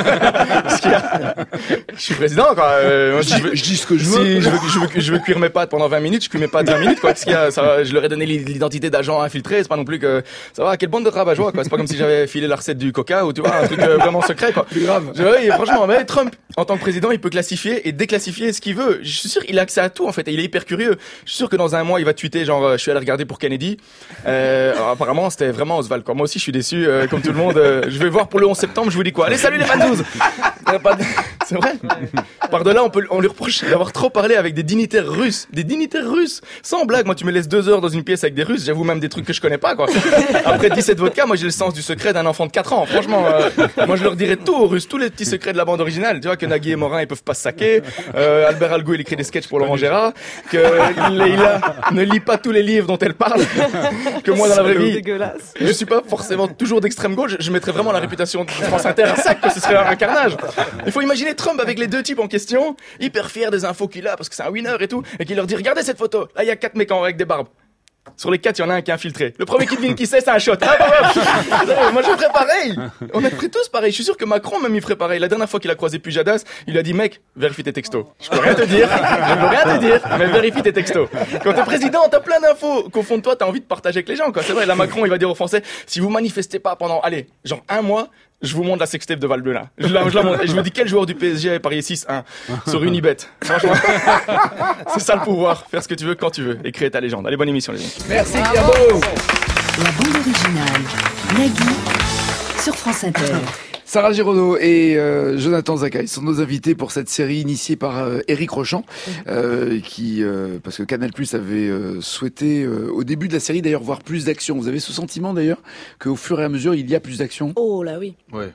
Ce qu'il y a. Je suis président, quoi. Euh, moi, Je, je veux- je dis ce que je veux. si je veux, je veux, je veux cuire mes pâtes pendant vingt minutes, je cuis mes pâtes vingt minutes, quoi. Qu'est-ce qu'il y a, ça, va, je leur ai donné l'identité d'agent infiltré, c'est pas non plus que, ça va, quelle bande de rabat-joie, quoi. C'est pas comme si j'avais filé la recette du coca ou tu vois, un truc euh, vraiment secret, quoi. Plus grave. Je- Oui, franchement, mais Trump, en tant que président, il peut classifier et déclassifier ce qu'il veut. Je suis sûr qu'il a accès à tout, en fait, et il est hyper curieux. Je suis sûr que dans un mois, il va tweeter, genre, euh, je suis allé regarder pour Kennedy. Euh, alors, apparemment, c'était vraiment Oswald, quoi. Moi aussi, je suis déçu, euh, comme tout le monde. Euh, je vais voir pour le onze septembre, je vous dis quoi. Allez, salut les vingt-douze! Euh, pas de- C'est vrai? Par-delà, on peut, on lui reproche d'avoir trop parlé avec des dignitaires russes. Des dignitaires russes. Sans blague, moi, tu me laisses deux heures dans une pièce avec des Russes, j'avoue même des trucs que je connais pas, quoi. Après dix-sept vodka, moi, j'ai le sens du secret d'un enfant de quatre ans. Franchement, euh, moi, je leur dirais tout aux Russes, tous les petits secrets de la bande originale. Tu vois, que Nagui et Morin, ils peuvent pas se saquer. Euh, Albert Algou, il écrit des sketchs pour Laurent Gérard. Que Leïla ne lit pas tous les livres dont elle parle. Que moi, dans la vraie vie, je suis pas forcément toujours d'extrême gauche. Je mettrais vraiment la réputation de France Inter à sac, que ce serait un carnage. Il faut imaginer Trump avec les deux types en question, hyper fier des infos qu'il a parce que c'est un winner et tout, et qui leur dit regardez cette photo, là il y a quatre mecs avec des barbes. Sur les quatre, il y en a un qui est infiltré. Le premier qui devine qui c'est, c'est un shot. Ah, bah, bah. Moi, je ferais pareil. On a fait tous pareil. Je suis sûr que Macron, même, il ferait pareil. La dernière fois qu'il a croisé Pujadas, il a dit, mec, vérifie tes textos. Je peux rien te dire. Je peux rien te dire, mais vérifie tes textos. Quand t'es président, t'as plein d'infos qu'au fond de toi, t'as envie de partager avec les gens, quoi. C'est vrai, là, Macron, il va dire aux Français, si vous manifestez pas pendant, allez, genre un mois, je vous montre la sextape de Valbuena. Je la, je la montre. Et je vous dis quel joueur du P S G avait parié six un sur Unibet. Franchement, c'est ça le pouvoir. Faire ce que tu veux quand tu veux et créer ta légende. Allez, bonne émission, les amis. Merci, Thiago. La bande originale, Nagui, sur France Inter. Sarah Giraudot et euh, Jonathan Zakaï sont nos invités pour cette série initiée par euh, Éric Rochant, euh, qui euh, parce que Canal+ avait euh, souhaité euh, au début de la série d'ailleurs voir plus d'action. Vous avez ce sentiment d'ailleurs qu'au fur et à mesure il y a plus d'action? Oh là oui. Ouais.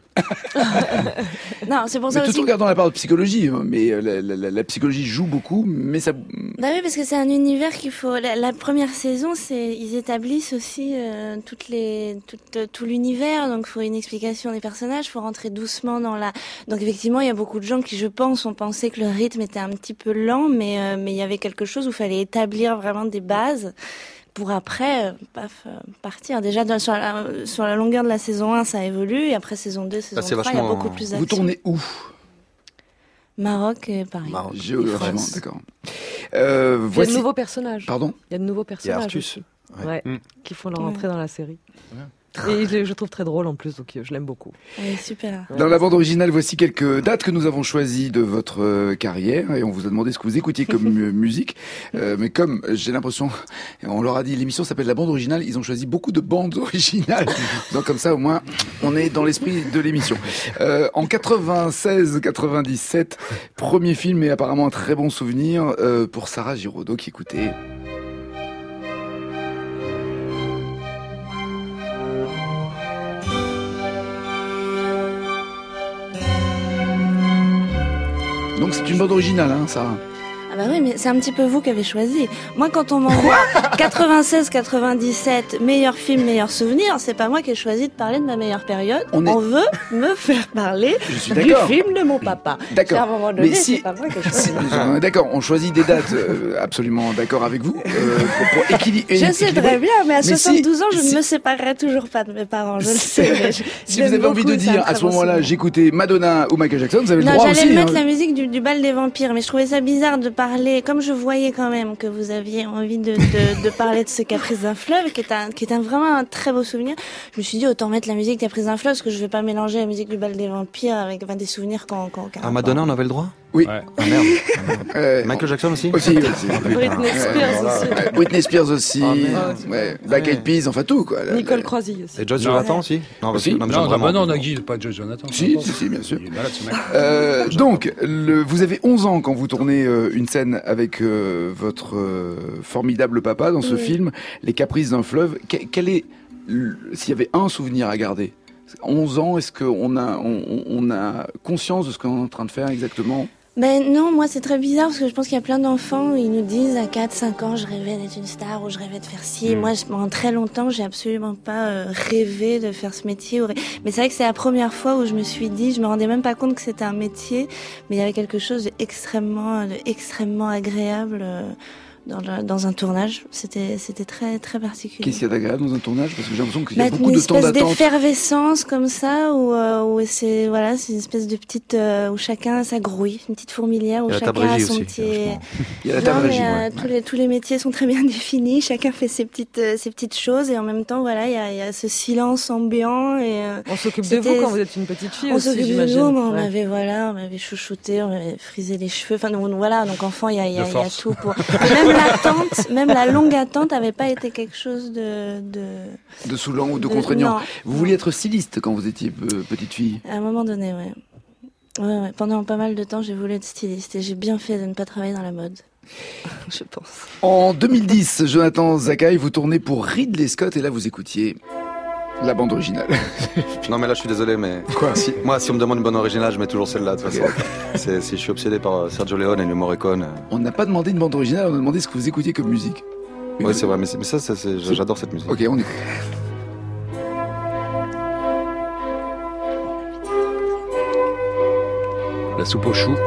Non, c'est pour ça mais aussi. Tout en regardant la part de psychologie, mais la, la, la, la psychologie joue beaucoup, mais ça. Bah oui, parce que c'est un univers qu'il faut. La, la première saison, c'est ils établissent aussi euh, toutes les tout, tout l'univers, donc il faut une explication des personnages, faut rentrer doucement dans la. Donc effectivement, il y a beaucoup de gens qui, je pense, ont pensé que le rythme était un petit peu lent, mais euh, mais il y avait quelque chose où il fallait établir vraiment des bases pour après, euh, paf, euh, partir. Déjà, dans, sur, la, sur la longueur de la saison un, ça évolue, et après saison deux, saison c'est trois, il y a vachement- beaucoup plus d'action. Vous tournez où? Maroc et Paris. Maroc. Géographiquement, France. d'accord. Euh, Il y a voici. de nouveaux personnages. Pardon. Il y a de nouveaux Il y a personnages. Artus. aussi. Ouais. Ouais, Mm. qui font leur entrée dans la série. Et je je trouve très drôle en plus, donc euh, je l'aime beaucoup. Oui, super. Dans la bande originale, voici quelques dates que nous avons choisies de votre euh, carrière et on vous a demandé ce que vous écoutiez comme euh, musique. Euh, mais comme euh, j'ai l'impression, on leur a dit l'émission s'appelle la bande originale, ils ont choisi beaucoup de bandes originales. Donc comme ça au moins on est dans l'esprit de l'émission. Euh, en quatre-vingt-seize quatre-vingt-dix-sept, premier film et apparemment un très bon souvenir euh, pour Sarah Giraudot qui écoutait. Donc c'est une bande originale, hein, Sarah. Ah bah oui, mais c'est un petit peu vous qui avez choisi. Moi, quand on m'envoie quatre-vingt-seize quatre-vingt-dix-sept, meilleur film, meilleur souvenir, c'est pas moi qui ai choisi de parler de ma meilleure période. On On, est- veut me faire parler Je suis du d'accord. film de mon papa. D'accord. À un moment donné, Mais si- c'est pas moi qui ai Si, choisi. on est d'accord, on choisit des dates euh, absolument d'accord avec vous euh, pour, pour équilibrer. Je sais très bien, mais à si- soixante-douze ans, je si- ne me séparerai toujours pas de mes parents, je le sais. mais je- Si j'aime vous avez envie beaucoup, de c'est un dire à très ce bon moment-là, souvenir. j'écoutais Madonna ou Michael Jackson, vous avez le Non, droit j'allais aussi. mettre hein. la musique du, du bal des vampires, mais je trouvais ça bizarre de parler, comme je voyais quand même que vous aviez envie de, de, de parler de ce Caprice d'un fleuve, qui est un, qui est un, vraiment un très beau souvenir. Je me suis dit, autant mettre la musique Caprice d'un fleuve, parce que je vais pas mélanger la musique du bal des vampires avec enfin, des souvenirs qu'on, qu'on, qu'on À Madonna, on avait le droit? Oui. Ouais. Ah merde. Euh, Michael Jackson aussi? aussi, aussi. Britney Spears aussi. Ouais, Britney Spears aussi, Ah, merde. ouais, Black Eyed Peas, enfin tout quoi. La- Nicole la- Croisy aussi. Et Joyce Non. Jonathan aussi? Non, parce Aussi que- non, mais Non, j'aime non, vraiment. bah non, Nagui, pas Joe Jonathan. Si, Pas si, si, bien sûr. Il est malade, ce mec. Euh, donc, le, vous avez onze ans quand vous tournez euh, une scène avec euh, votre euh, formidable papa dans ce Oui. film, Les Caprices d'un fleuve. Que- quel est, le- s'il y avait un souvenir à garder? onze ans, est-ce qu'on a, on, on a conscience de ce qu'on est en train de faire exactement? Ben non, moi c'est très bizarre parce que je pense qu'il y a plein d'enfants où ils nous disent à quatre cinq ans je rêvais d'être une star ou je rêvais de faire ci. Mm. Moi je- pendant très longtemps j'ai absolument pas euh, rêvé de faire ce métier. ou rê- Mais c'est vrai que c'est la première fois où je me suis dit, je me rendais même pas compte que c'était un métier, mais il y avait quelque chose d'extrêmement, de extrêmement agréable euh, dans, le- dans un tournage. C'était, c'était très très particulier. Qu'est-ce qu'il y a d'agréable dans un tournage? Parce que j'ai l'impression qu'il y a Mettre beaucoup une de temps espèce d'attente. d'effervescence comme ça où, euh, où c'est voilà c'est une espèce de petite euh, où chacun ça grouille, une petite fourmilière où Et la chacun a tabragie son aussi, petit vachement. Il y a la non, table mais, régie, euh, ouais. tous les tous les métiers sont très bien définis, chacun fait ses petites euh, ses petites choses et en même temps voilà il y a, il y a ce silence ambiant et euh, On s'occupe de C'était- vous quand vous êtes une petite fille on aussi, s'occupe de j'imagine. nous, mais on Ouais. m'avait voilà, on m'avait chouchouté, on m'avait frisé les cheveux. Enfin donc, voilà, donc enfant, il y a, il y a, De il y a force. tout pour. Et même l'attente, même la longue attente, avait pas été quelque chose de de. De saoulant ou de de- contraignant. non. Vous vouliez être styliste quand vous étiez euh, petite fille? À un moment donné, ouais. Ouais, ouais. Pendant pas mal de temps, j'ai voulu être styliste et j'ai bien fait de ne pas travailler dans la mode. Je pense. En deux mille dix, Jonathan Zakaï, vous tournez pour Ridley Scott et là vous écoutiez la bande originale. Non mais là je suis désolé mais quoi si, moi si on me demande une bande originale je mets toujours celle-là de toute façon. C'est, si je suis obsédé par Sergio Leone et le Morricone. On n'a pas demandé une bande originale, on a demandé ce que vous écoutiez comme musique. Oui ouais, c'est vrai mais, c'est, mais ça c'est, c'est, j'adore cette musique. Ok on écoute. La soupe aux choux.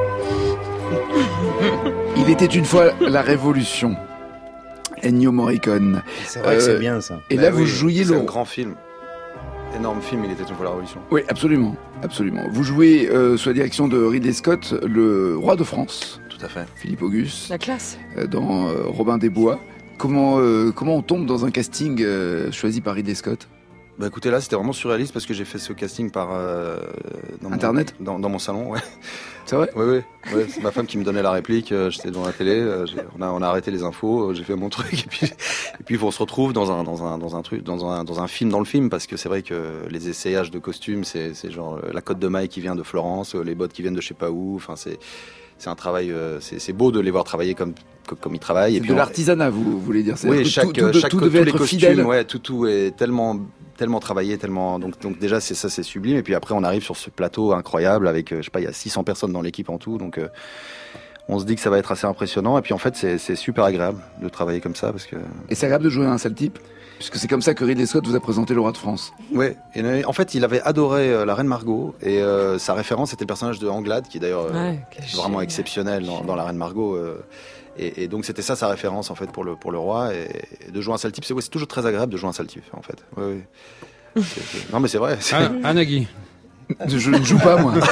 Il était une fois la révolution. Ennio Morricone. C'est vrai euh, que c'est bien ça. Et bah là, oui, vous jouiez c'est le... un grand film. Énorme film, il était une fois la révolution. Oui, absolument. absolument. Vous jouez euh, sous la direction de Ridley Scott, le roi de France. Tout à fait. Philippe Auguste. La classe. Euh, dans euh, Robin des Bois. Comment, euh, comment on tombe dans un casting euh, choisi par Ridley Scott ? Bah écoutez, là c'était vraiment surréaliste parce que j'ai fait ce casting par euh, dans Internet mon, dans, dans mon salon, ouais. C'est vrai ? Oui, oui. Ouais, c'est ma femme qui me donnait la réplique. Euh, j'étais devant la télé. Euh, j'ai, on a on a arrêté les infos. Euh, j'ai fait mon truc et puis et puis on se retrouve dans un dans un dans un truc dans un dans un film dans le film parce que c'est vrai que les essayages de costumes c'est c'est genre la cotte de maille qui vient de Florence, les bottes qui viennent de je sais pas où. Enfin c'est c'est un travail, euh, c'est, c'est beau de les voir travailler comme comme, comme ils travaillent. C'est et puis de on... l'artisanat, vous, vous voulez dire. C'est oui, chaque, tout, tout, chaque tout tous devait les être costumes, fidèle. ouais, tout tout est tellement tellement travaillé, tellement donc donc déjà c'est ça c'est sublime. Et puis après on arrive sur ce plateau incroyable avec je sais pas il y a six cents personnes dans l'équipe en tout, donc euh, on se dit que ça va être assez impressionnant. Et puis en fait c'est c'est super agréable de travailler comme ça parce que. Et c'est agréable de jouer un sale type. Puisque c'est comme ça que Ridley Scott vous a présenté le roi de France. Ouais, et en fait, il avait adoré euh, la Reine Margot, et euh, sa référence était le personnage de Anglade, qui est d'ailleurs euh, ouais, vraiment exceptionnel dans, dans la Reine Margot. Euh, et, et donc c'était ça sa référence en fait pour le pour le roi, et, et de jouer un sale type, c'est, ouais, c'est toujours très agréable de jouer un sale type en fait. Ouais, ouais. C'est, c'est... Non mais c'est vrai. C'est... Ah, ah Nagui. Je ne joue pas, moi.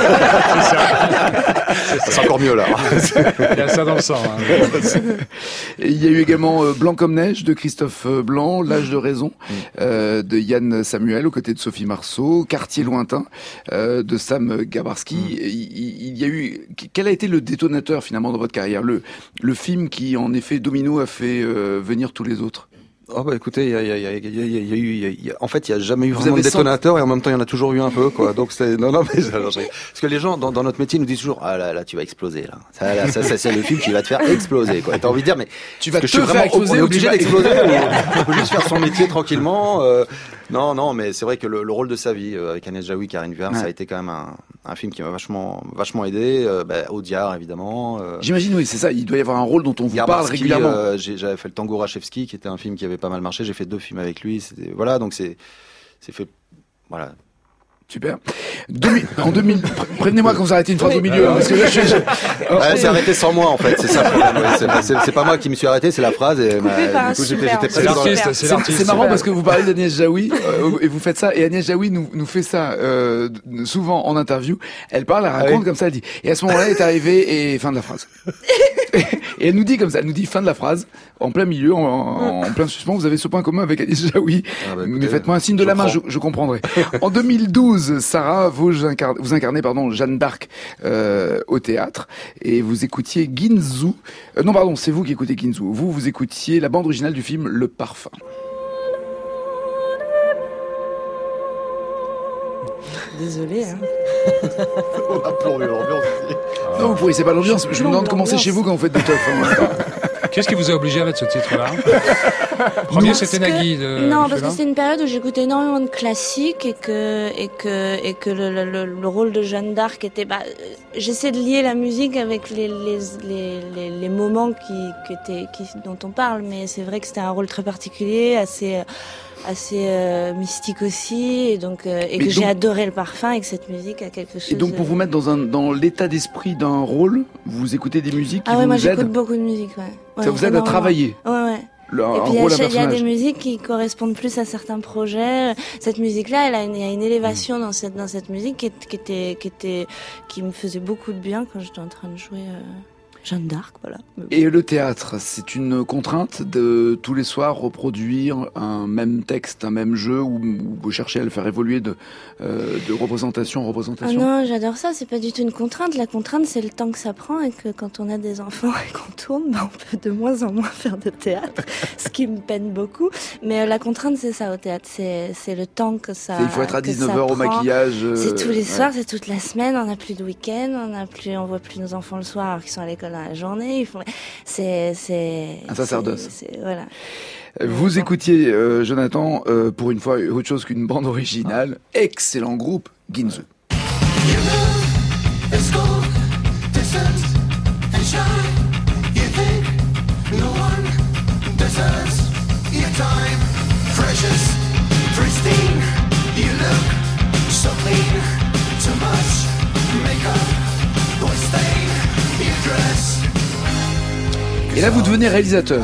C'est encore mieux, là. Il y a ça dans le sang. Hein. Et il y a eu également euh, Blanc comme neige de Christophe Blanc, L'âge de raison euh, de Yann Samuel aux côtés de Sophie Marceau, Quartier lointain euh, de Sam Gabarski. Mm. Il, il y a eu... Quel a été le détonateur, finalement, dans votre carrière ? Le, le film qui, en effet, domino, a fait euh, venir tous les autres ? Oh bah écoutez, il y a, y, a, y, a, y a eu, y a, y a, en fait, il y a jamais eu vraiment de détonateur et en même temps, il y en a toujours eu un peu, quoi. Donc c'est, non, non, mais alors, parce que les gens dans, dans notre métier nous disent toujours, ah là, là, tu vas exploser, là. Ça, là, ça, ça c'est le film qui va te faire exploser, quoi. Et t'as envie de dire, mais tu vas te je suis faire vraiment, exploser, on est obligé d'exploser. Ou... on peut juste faire son métier tranquillement. Euh, non, non, mais c'est vrai que le, le rôle de sa vie euh, avec Agnès Jaoui, Karine Viard, ouais. ça a été quand même un, un film qui m'a vachement, vachement aidé. Euh, bah, Audiard, évidemment. Euh, J'imagine, oui, c'est ça. Il doit y avoir un rôle dont on vous parle Marski, régulièrement. Euh, j'ai, j'avais fait le Tango Rachevski, qui était un film qui avait pas mal marché. J'ai fait deux films avec lui. C'était, voilà, donc c'est, c'est fait, voilà. Super. deux mille, en deux mille, prévenez-moi quand vous arrêtez une phrase au milieu, hein, parce que là, je, je... Alors, elle s'est arrêtée sans moi, en fait, c'est ça le problème. Ouais, c'est, c'est, c'est pas moi qui me suis arrêté, c'est la phrase. Et bah, du coup, j'étais, j'étais c'est l'artiste, c'est, c'est l'artiste. C'est marrant parce que vous parlez d'Agnès Jaoui, euh, et vous faites ça, et Agnès Jaoui nous, nous fait ça, euh, souvent en interview. Elle parle, elle raconte ah oui. comme ça, elle dit, et à ce moment-là, elle est arrivée, et fin de la phrase. Et elle nous dit comme ça, elle nous dit fin de la phrase, en plein milieu, en, en, en plein suspens, vous avez ce point commun avec Agnès Jaoui. Ah bah, mais faites-moi un signe de la main, je, je comprendrai. En deux mille douze, Sarah, vous incarnez, vous incarnez pardon, Jeanne d'Arc euh, au théâtre, et vous écoutiez Ginzu. Euh, non, pardon, c'est vous qui écoutez Ginzu. Vous, vous écoutiez la bande originale du film Le Parfum. Désolé, hein. On a plongé l'ambiance ici. Non, vous pourrissez pas l'ambiance. Je me demande comment c'est chez vous quand vous faites des teufs. Hein, Qu'est-ce qui vous a obligé à mettre ce titre-là ? Premier, non, c'était Nagui. De... Non, parce que c'était une période où j'écoutais énormément de classiques et que et que et que le, le, le rôle de Jeanne d'Arc était. Bah, j'essaie de lier la musique avec les les les les, les moments qui qui étaient qui dont on parle, mais c'est vrai que c'était un rôle très particulier, assez. assez euh, mystique aussi, et donc euh, et mais que donc, j'ai adoré Le Parfum et que cette musique a quelque chose. Et donc pour vous mettre dans un dans l'état d'esprit d'un rôle, vous écoutez des musiques qui ah ouais, vous moi aident. J'écoute beaucoup de musique, ouais. ouais ça vous aide à travailler. Ouais, ouais. Le, et puis il y, y a des musiques qui correspondent plus à certains projets. Cette musique-là, elle a une, il y a une élévation mmh. dans cette dans cette musique qui, est, qui était qui était qui me faisait beaucoup de bien quand j'étais en train de jouer. Euh... Jeanne d'Arc, voilà. Et le théâtre, c'est une contrainte de tous les soirs reproduire un même texte, un même jeu, ou, ou vous cherchez à le faire évoluer de, euh, de représentation en représentation? Ah non, j'adore ça, c'est pas du tout une contrainte. La contrainte, c'est le temps que ça prend et que quand on a des enfants et qu'on tourne, bah, on peut de moins en moins faire de théâtre, ce qui me peine beaucoup. Mais euh, la contrainte, c'est ça au théâtre, c'est, c'est le temps que ça c'est, il faut être à dix-neuf heures au maquillage. Euh, c'est tous les ouais. soirs, c'est toute la semaine, on n'a plus de week-end, on n'a plus, on voit plus nos enfants le soir alors qu'ils sont à l'école dans la journée. Ils font... C'est, c'est un sacerdoce. C'est, c'est, voilà. Vous écoutiez euh, Jonathan euh, pour une fois autre chose qu'une bande originale. Ah. Excellent groupe, Ginzu. Et là, vous devenez réalisateur.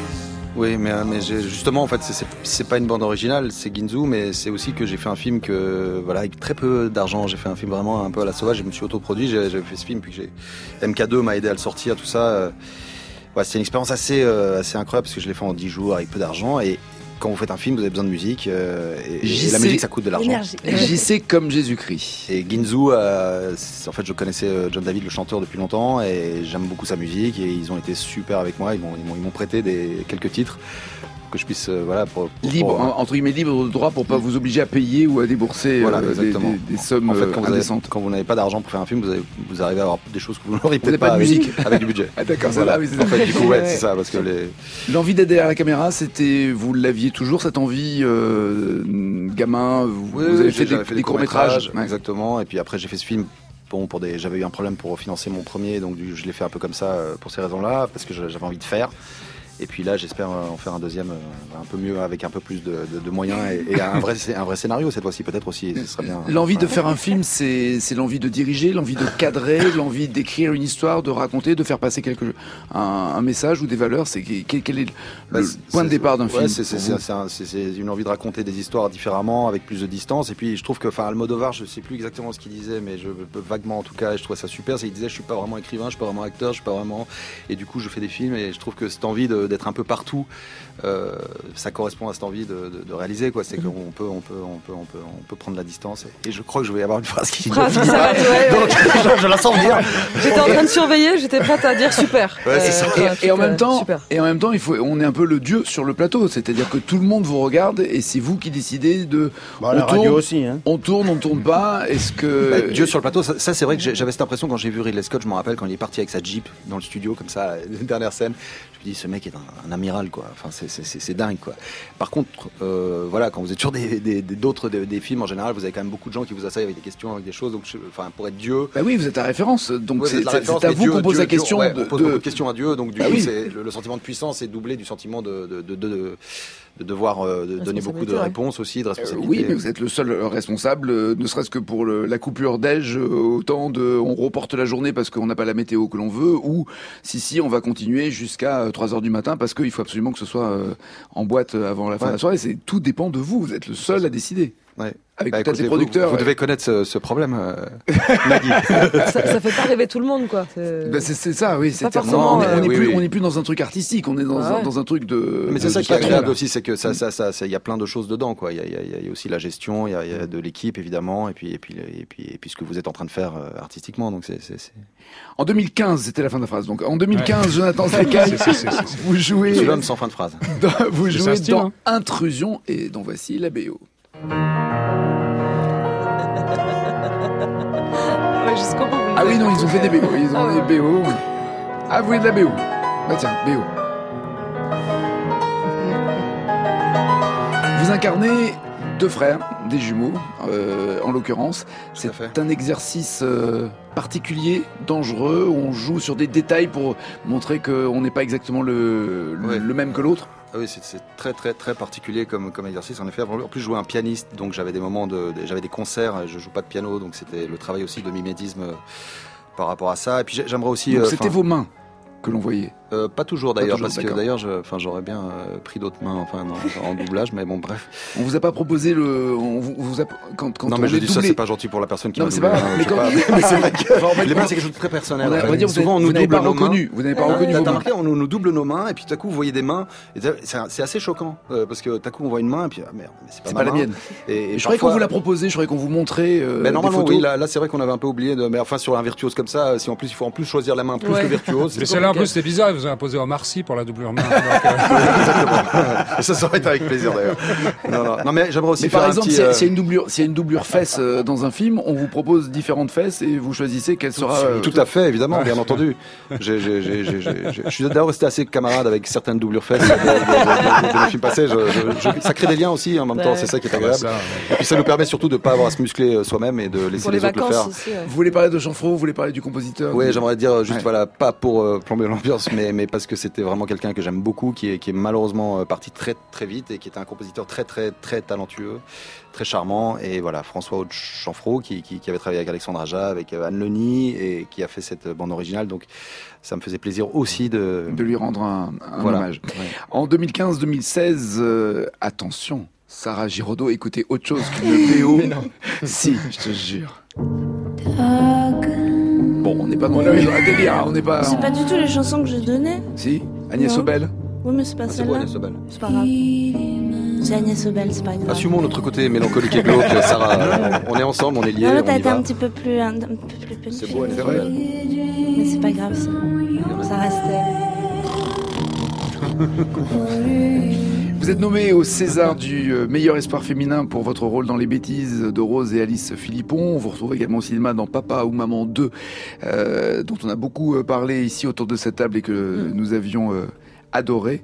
Oui, mais, mais j'ai, justement, en fait, c'est, c'est, c'est pas une bande originale, c'est Ginzu, mais c'est aussi que j'ai fait un film que, voilà, avec très peu d'argent, j'ai fait un film vraiment un peu à la sauvage, je me suis autoproduit, j'ai, j'avais fait ce film, puis j'ai, M K deux m'a aidé à le sortir, tout ça. Ouais, c'est une expérience assez, euh, assez incroyable, parce que je l'ai fait en dix jours avec peu d'argent, et quand vous faites un film, vous avez besoin de musique, euh, et, et la musique, ça coûte de l'argent. J'y sais comme Jésus-Christ. Et Ginzu, euh, en fait, je connaissais John David, le chanteur, depuis longtemps, et j'aime beaucoup sa musique, et ils ont été super avec moi, ils m'ont, ils m'ont, ils m'ont prêté des, quelques titres que je puisse, euh, voilà, pour, pour, libre, pour, entre guillemets, libre de droit pour pas vous obliger à payer ou à débourser voilà, euh, des, des, des sommes en fait, quand indécentes. Vous avez, quand vous n'avez pas d'argent pour faire un film, vous, avez, vous arrivez à avoir des choses que vous n'aurez peut-être pas, pas de avec, musique. avec du budget. Ah d'accord, voilà. ça, oui, c'est en fait, du coup, ouais, c'est ça, parce que les... L'envie d'être derrière la caméra, c'était, vous l'aviez toujours cette envie, euh, gamin, vous, oui, vous avez oui, fait des, fait des, des courts-métrages. Ouais. Exactement, et puis après j'ai fait ce film. Bon, pour des, j'avais eu un problème pour financer mon premier, donc du, je l'ai fait un peu comme ça pour ces raisons-là, parce que j'avais envie de faire. Et puis là, j'espère en faire un deuxième un peu mieux, avec un peu plus de, de, de moyens et, et un, vrai, un vrai scénario cette fois-ci, peut-être aussi. Ce serait bien. L'envie de faire un film, c'est, c'est l'envie de diriger, l'envie de cadrer, l'envie d'écrire une histoire, de raconter, de faire passer quelque, un, un message ou des valeurs. C'est, quel, quel est le bah, point de départ d'un ouais, film? c'est, c'est, c'est, c'est, un, c'est, c'est une envie de raconter des histoires différemment, avec plus de distance. Et puis je trouve que, enfin, Almodovar, je sais plus exactement ce qu'il disait, mais je vaguement en tout cas, je trouvais ça super. C'est, il disait, je suis pas vraiment écrivain, je suis pas vraiment acteur, je suis pas vraiment. Et du coup, je fais des films et je trouve que cette envie de, d'être un peu partout. Euh, ça correspond à cette envie de, de, de réaliser, quoi. C'est qu'on peut, on peut, on peut, on peut, on peut prendre la distance. Et, et je crois que je vais y avoir une phrase qui phrase qui s'arrête, ouais, donc, ouais. je, je la sens venir. J'étais en train de surveiller, j'étais prête à dire super. Ouais, c'est ça. Euh, et, et en même temps, super. et en même temps, il faut, on est un peu le dieu sur le plateau. C'est-à-dire que tout le monde vous regarde et c'est vous qui décidez de. Bah, on la tourne, radio aussi, hein. On tourne, on tourne pas. Est-ce que bah, dieu sur le plateau, ça, ça c'est vrai que j'avais cette impression quand j'ai vu Ridley Scott. Je me rappelle quand il est parti avec sa Jeep dans le studio comme ça, la dernière scène. Je me dis, ce mec est un, un amiral, quoi. Enfin, c'est, c'est, c'est, c'est dingue, quoi. Par contre, euh, voilà, quand vous êtes sur des, des, des, d'autres des, des films en général, vous avez quand même beaucoup de gens qui vous assaillent avec des questions, avec des choses. Donc, je, enfin, pour être Dieu. Bah oui, vous êtes la référence. Donc ouais, c'est, la c'est, référence, c'est à vous Dieu, qu'on pose Dieu, la question. Dieu, ouais, de, on pose de... beaucoup de questions à Dieu. Donc, du bah coup, oui. c'est le, le sentiment de puissance est doublé du sentiment de, de, de, de, de de devoir euh, de donner beaucoup de ouais. réponses aussi, de responsabilité. Euh, oui, mais vous êtes le seul responsable, euh, ne serait-ce que pour le, la coupure d'Ège, euh, autant de, on reporte la journée parce qu'on n'a pas la météo que l'on veut, ou si si, on va continuer jusqu'à euh, trois heures du matin parce qu'il faut absolument que ce soit euh, en boîte avant la fin ouais. de la soirée. C'est, tout dépend de vous, vous êtes le seul à décider. Ouais. Avec bah, peut-être écoutez, les producteurs. Vous, vous devez connaître ce, ce problème, euh, Nagui. ça, ça fait pas rêver tout le monde, quoi. C'est, bah, c'est, c'est ça, oui. C'est, c'est non, on n'est euh, oui, plus, oui. on n'est plus dans un truc artistique, on est dans, ah, un, ouais. dans un truc de. Mais c'est de, ça de qui est agréable là. aussi, c'est que ça, ça, ça, il y a plein de choses dedans, quoi. Il y a, il y a, il y a aussi la gestion, il y a, il y a de l'équipe évidemment, et puis, et puis, et puis, et puis ce que vous êtes en train de faire euh, artistiquement. Donc c'est, c'est, c'est. En deux mille quinze, c'était la fin de la phrase. Donc en deux mille quinze, ouais. Jonathan Sakaï, vous jouez. C'est l'homme sans fin de phrase. Dans, vous c'est jouez style, dans hein. Intrusion et dont voici la B O. Ouais, jusqu'au bout. Ah oui, non, ils ont fait des B O. Ils ont ah, des B O. Ah, vous voulez de la B O? Bah tiens, B O. Vous incarnez deux frères, des jumeaux, euh, en l'occurrence. C'est un exercice euh, particulier, dangereux, où on joue sur des détails pour montrer qu'on n'est pas exactement le, le, ouais. le même que l'autre. Ah oui, c'est, c'est très très très particulier comme, comme exercice. En effet, en plus je jouais un pianiste, donc j'avais des moments de, de j'avais des concerts, et je joue pas de piano, donc c'était le travail aussi de mimétisme euh, par rapport à ça. Et puis j'aimerais aussi. Donc euh, c'était vos mains que l'on voyait. Euh, pas toujours d'ailleurs, pas toujours, parce d'accord. que d'ailleurs, je, enfin, j'aurais bien euh, pris d'autres mains, enfin, dans, en doublage, mais bon, bref. On vous a pas proposé le, on vous, vous a, quand, quand non, on mais je est dis doublé... ça, c'est pas gentil pour la personne qui non, m'a c'est doublé. pas, hein, mais c'est quand, pas... mais c'est vrai que, enfin, en fait, les mains, c'est quelque chose de très personnel. On, a, on va dire, souvent, vous, on nous vous n'avez double pas nos reconnu, mains. vous n'avez pas Ah, reconnu t'as, vos t'as mains. remarqué, on nous, nous double nos mains, et puis tout à coup, vous voyez des mains, et c'est, c'est assez choquant, euh, parce que tout à coup, on voit une main, et puis, ah, merde, mais c'est pas, C'est ma pas la main. mienne. Et, et je parfois... croyais qu'on vous l'a proposé, je croyais qu'on vous montrait euh, ben, normalement, des photos. oui, là, là, c'est vrai qu'on avait un peu oublié de, mais enfin, sur un virtuose comme ça, si en plus, il faut en plus choisir la main plus ouais. que virtuose. Mais celle-là, en plus, c'était bizarre, ils vous ont imposé Omar Sy pour la doublure main. Donc, euh... ça, ça aurait été avec plaisir, d'ailleurs. Non, non, non, mais j'aimerais aussi mais faire par un exemple, petit, s'il y, euh... a, s'il y a une doublure, s'il y a une doublure fesse euh, dans un film, on vous propose différentes fesses et vous choisissez quelle sera. Euh, Tout à fait, évidemment, bien entendu. J'ai, j'ai, j'ai, j'ai, j'ai, je suis d'ailleurs resté assez camarade avec certaines doublures fesses de, de, de, de, de mes films passés. Je, je, je, ça crée des liens aussi, en même temps, ouais. C'est ça qui est agréable. Ça, ouais. Et puis ça nous permet surtout de ne pas avoir à se muscler soi-même et de laisser pour les, les autres le faire. Aussi, ouais. Vous voulez parler de Chanfro, vous voulez parler du compositeur? Oui, du... j'aimerais dire juste, ouais. voilà, pas pour euh, plomber l'ambiance, mais, mais parce que c'était vraiment quelqu'un que j'aime beaucoup, qui est, qui est malheureusement euh, parti très très vite et qui était un compositeur très très très talentueux, très charmant. Et voilà, François Aude Chanfro, qui, qui, qui avait travaillé avec Alexandre Aja, avec Anne Leni, et qui a fait cette bande originale. Donc ça me faisait plaisir aussi de, de lui rendre un, un voilà. hommage. Ouais. En deux mille quinze deux mille seize, euh, attention, Sarah Giraudot écoutait autre chose qu'une B O. Mais non. Si, je te jure. Bon, on n'est pas dans le délire, on n'est pas. C'est en... pas du tout les chansons que je donnais. Si, Agnès non. Obel. Oui, mais c'est pas ah, c'est celle-là. quoi, Agnès Obel ? C'est pas grave. C'est Agnès Obel, c'est pas grave. Assumons notre côté mélancolique et glauque, Sarah. On est ensemble, on est liés. Non, là, on t'as y été va. un petit peu plus, un, un peu plus punché. C'est beau, Agnès Obel. Mais c'est pas grave, ça, ça restait. Vous êtes nommé au César du meilleur espoir féminin pour votre rôle dans Les Bêtises de Rose et Alice Philippon. On vous retrouve également au cinéma dans Papa ou Maman deux, euh, dont on a beaucoup parlé ici autour de cette table et que mmh. nous avions euh, adoré.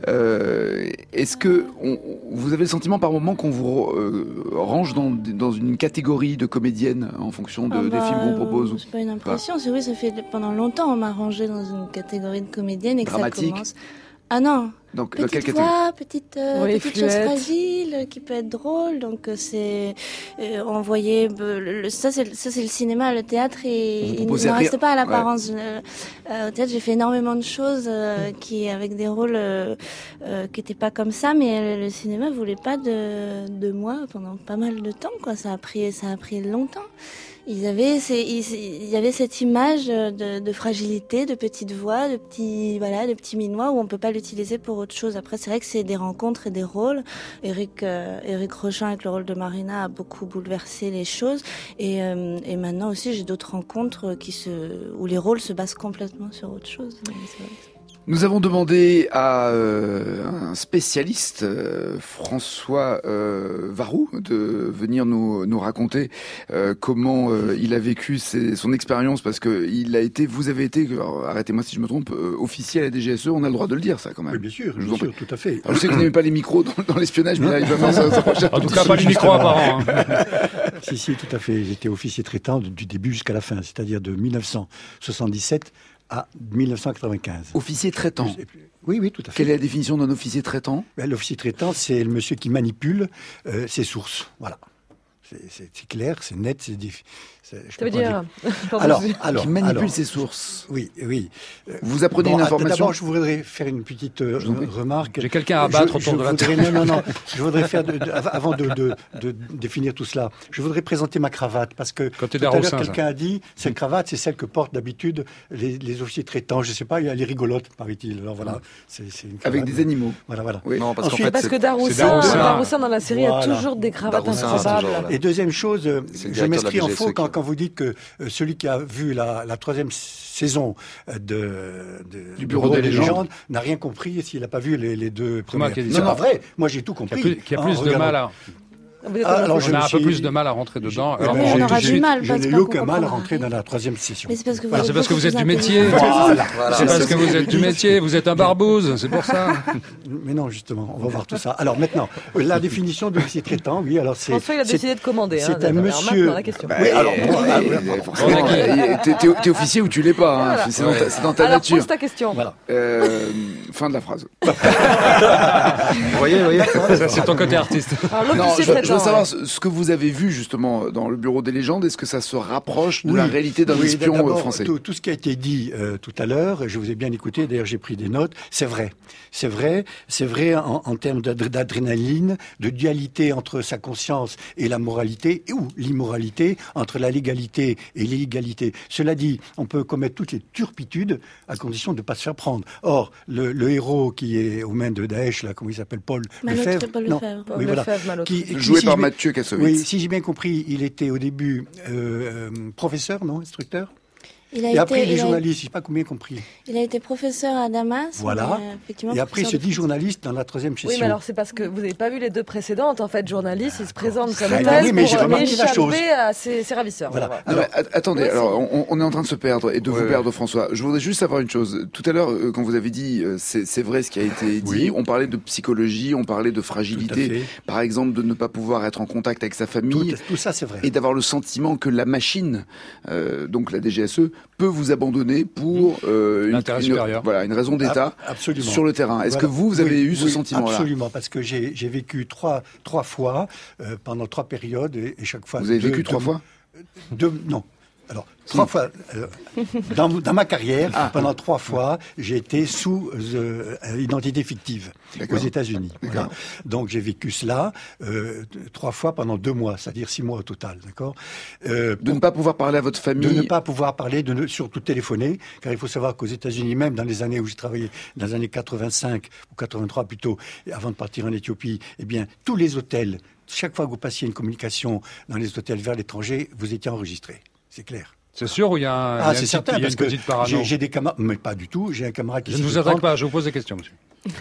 Euh, est-ce que on, vous avez le sentiment par moment qu'on vous euh, range dans, dans une catégorie de comédienne en fonction de, ah bah, des films qu'on vous propose? C'est pas une impression, c'est oui, ça fait pendant longtemps on m'a rangé dans une catégorie de comédienne et que dramatique. Ça commence... Ah non. Donc, petite voix, petite, euh, oui, petite chose fragile qui peut être drôle. Donc c'est, euh, on voyait euh, le, ça, c'est ça c'est le cinéma, le théâtre et il ne reste pas à l'apparence. Ouais. Euh, au théâtre, j'ai fait énormément de choses euh, qui avec des rôles euh, euh, qui étaient pas comme ça, mais le, le cinéma voulait pas de de moi pendant pas mal de temps. Quoi, ça a pris ça a pris longtemps. Ils avaient, ces, il y avait cette image de, de fragilité, de petite voix, de petits, voilà, de petits minois où on peut pas l'utiliser pour autre chose. Après, c'est vrai que c'est des rencontres et des rôles. Eric, euh, Eric Rochon avec le rôle de Marina a beaucoup bouleversé les choses. Et, euh, et maintenant aussi, j'ai d'autres rencontres qui se, où les rôles se basent complètement sur autre chose. C'est vrai. Nous avons demandé à euh, un spécialiste, euh, François euh, Varou, de venir nous, nous raconter euh, comment euh, il a vécu ses, son expérience, parce que il a été, vous avez été, alors, arrêtez-moi si je me trompe, euh, officier à la D G S E. On a le droit de le dire, ça, quand même. Oui, bien sûr, je bien sûr, tout à fait. Alors, je sais que vous n'aimez pas les micros dans, dans l'espionnage, mais là, il va faire sa, sa prochaine. En tout cas, pas les micros apparents. Hein. Si, si, tout à fait. J'étais officier traitant du début jusqu'à la fin, c'est-à-dire de mille neuf cent soixante-dix-sept à mille neuf cent quatre-vingt-quinze. Officier traitant. Oui, oui, tout à fait. Quelle est la définition d'un officier traitant? Ben, l'officier traitant, c'est le monsieur qui manipule euh, ses sources. Voilà. C'est, c'est, c'est clair, c'est net, c'est difficile. Ça veut dire, dire. Alors, alors, qui manipule alors, ses sources. Oui, oui. Vous apprenez bon, une information. D'abord, je voudrais faire une petite euh, remarque. J'ai quelqu'un à battre je, autour je de la table. table. Non, non, non. Je voudrais faire, de, de, avant de, de, de définir tout cela, je voudrais présenter ma cravate parce que Quand tout à l'heure, quelqu'un a dit, cette cravate, c'est celle que portent d'habitude les, les officiers traitants. Je ne sais pas, elle est rigolote, paraît-il. Alors voilà, c'est, c'est une cravate. Avec des animaux. Voilà, voilà. Oui. Non, parce Ensuite, qu'en fait, parce c'est, que Daroussin, Daroussin dans la série voilà. a toujours des cravates improbables. Et deuxième chose, je m'inscris en faux quand, quand vous dites que euh, celui qui a vu la, la troisième saison de, de du Bureau, Bureau des, des légendes, légendes n'a rien compris s'il n'a pas vu les, les deux premières. C'est non, pas vrai. Moi, j'ai tout compris. Qui a plus, qui a plus de mal à... Ah, alors, on a un suis... peu plus de mal à rentrer dedans. Alors, on aura du mal. Je n'ai eu aucun mal à rentrer dans la troisième session. Mais c'est parce que vous, voilà, êtes, c'est parce que vous êtes du métier. Voilà. Voilà. C'est parce que vous êtes du métier. Vous êtes un barbouze, c'est pour ça. Mais non, justement, on va voir tout ça. Alors maintenant, la définition de officier traitant, oui. Alors c'est. François, il a décidé de commander. C'est hein, un monsieur. La question. Bah, oui, alors bon, forcément, t'es, t'es, t'es officier ou tu l'es pas. Hein. Voilà. C'est, dans ta, c'est dans ta alors, nature. Pose ta question. Voilà. Euh, fin de la phrase. Vous voyez, vous voyez. C'est ton côté artiste. Alors, l'officier traitant. voudrais savoir ce, ce que vous avez vu justement dans le Bureau des légendes. Est-ce que ça se rapproche de oui. la réalité d'un oui, espion français? tout, tout ce qui a été dit euh, tout à l'heure, je vous ai bien écouté, d'ailleurs j'ai pris des notes, c'est vrai. C'est vrai, c'est vrai en, en termes d'adrénaline, de dualité entre sa conscience et la moralité, ou l'immoralité, entre la légalité et l'illégalité. Cela dit, on peut commettre toutes les turpitudes à condition de ne pas se faire prendre. Or, le, le héros qui est aux mains de Daesh, là, comment il s'appelle, Paul Lefebvre, Paul non, Lefebvre. Oui, voilà, qui, qui, joué si par Mathieu Kassovitz. Oui, si j'ai bien compris, il était au début euh, professeur, non, instructeur. Il a et été, après, il est il journaliste, a... je n'ai pas combien compris. Il a été professeur à Damas. Voilà. Et après, il se dit journaliste dans la troisième session. Oui, mais alors c'est parce que vous n'avez pas vu les deux précédentes. En fait, journaliste, il se présente comme ah, tel oui, mais pour échapper à ses, ses ravisseurs. Voilà. Alors, alors, attendez, ouais, alors on, on est en train de se perdre et de ouais. vous perdre, François. Je voudrais juste savoir une chose. Tout à l'heure, quand vous avez dit, c'est, c'est vrai ce qui a été dit, oui. on parlait de psychologie, on parlait de fragilité, par exemple, de ne pas pouvoir être en contact avec sa famille. Tout, tout ça, c'est vrai. Et d'avoir le sentiment que la machine, euh, donc la D G S E, peut vous abandonner pour euh, une, une, voilà, une raison d'État Absolument. sur le terrain. Est-ce voilà. que vous, vous avez oui, eu ce oui, sentiment-là? Absolument, parce que j'ai, j'ai vécu trois, trois fois, euh, pendant trois périodes, et, et chaque fois... Vous avez deux, vécu deux, trois fois deux, Non. Alors, trois si. fois, euh, dans, dans ma carrière, ah. pendant trois fois, j'ai été sous euh, identité fictive D'accord. aux États-Unis. Voilà. Donc, j'ai vécu cela euh, trois fois pendant deux mois, c'est-à-dire six mois au total. D'accord. Euh, de ne pas pouvoir parler à votre famille. De ne pas pouvoir parler, de ne, surtout téléphoner, car il faut savoir qu'aux États-Unis, même dans les années où j'ai travaillé, dans les années quatre-vingt-cinq ou quatre-vingt-trois plutôt, avant de partir en Éthiopie, eh bien, tous les hôtels, chaque fois que vous passiez une communication dans les hôtels vers l'étranger, vous étiez enregistré. C'est clair. C'est sûr ou il y a, un, ah, il y a c'est une, certain, petite, il y a une parce petite parano? J'ai, j'ai des camarades, mais pas du tout. J'ai un camarade qui. Je ne vous attaque pas, je vous pose des questions, monsieur.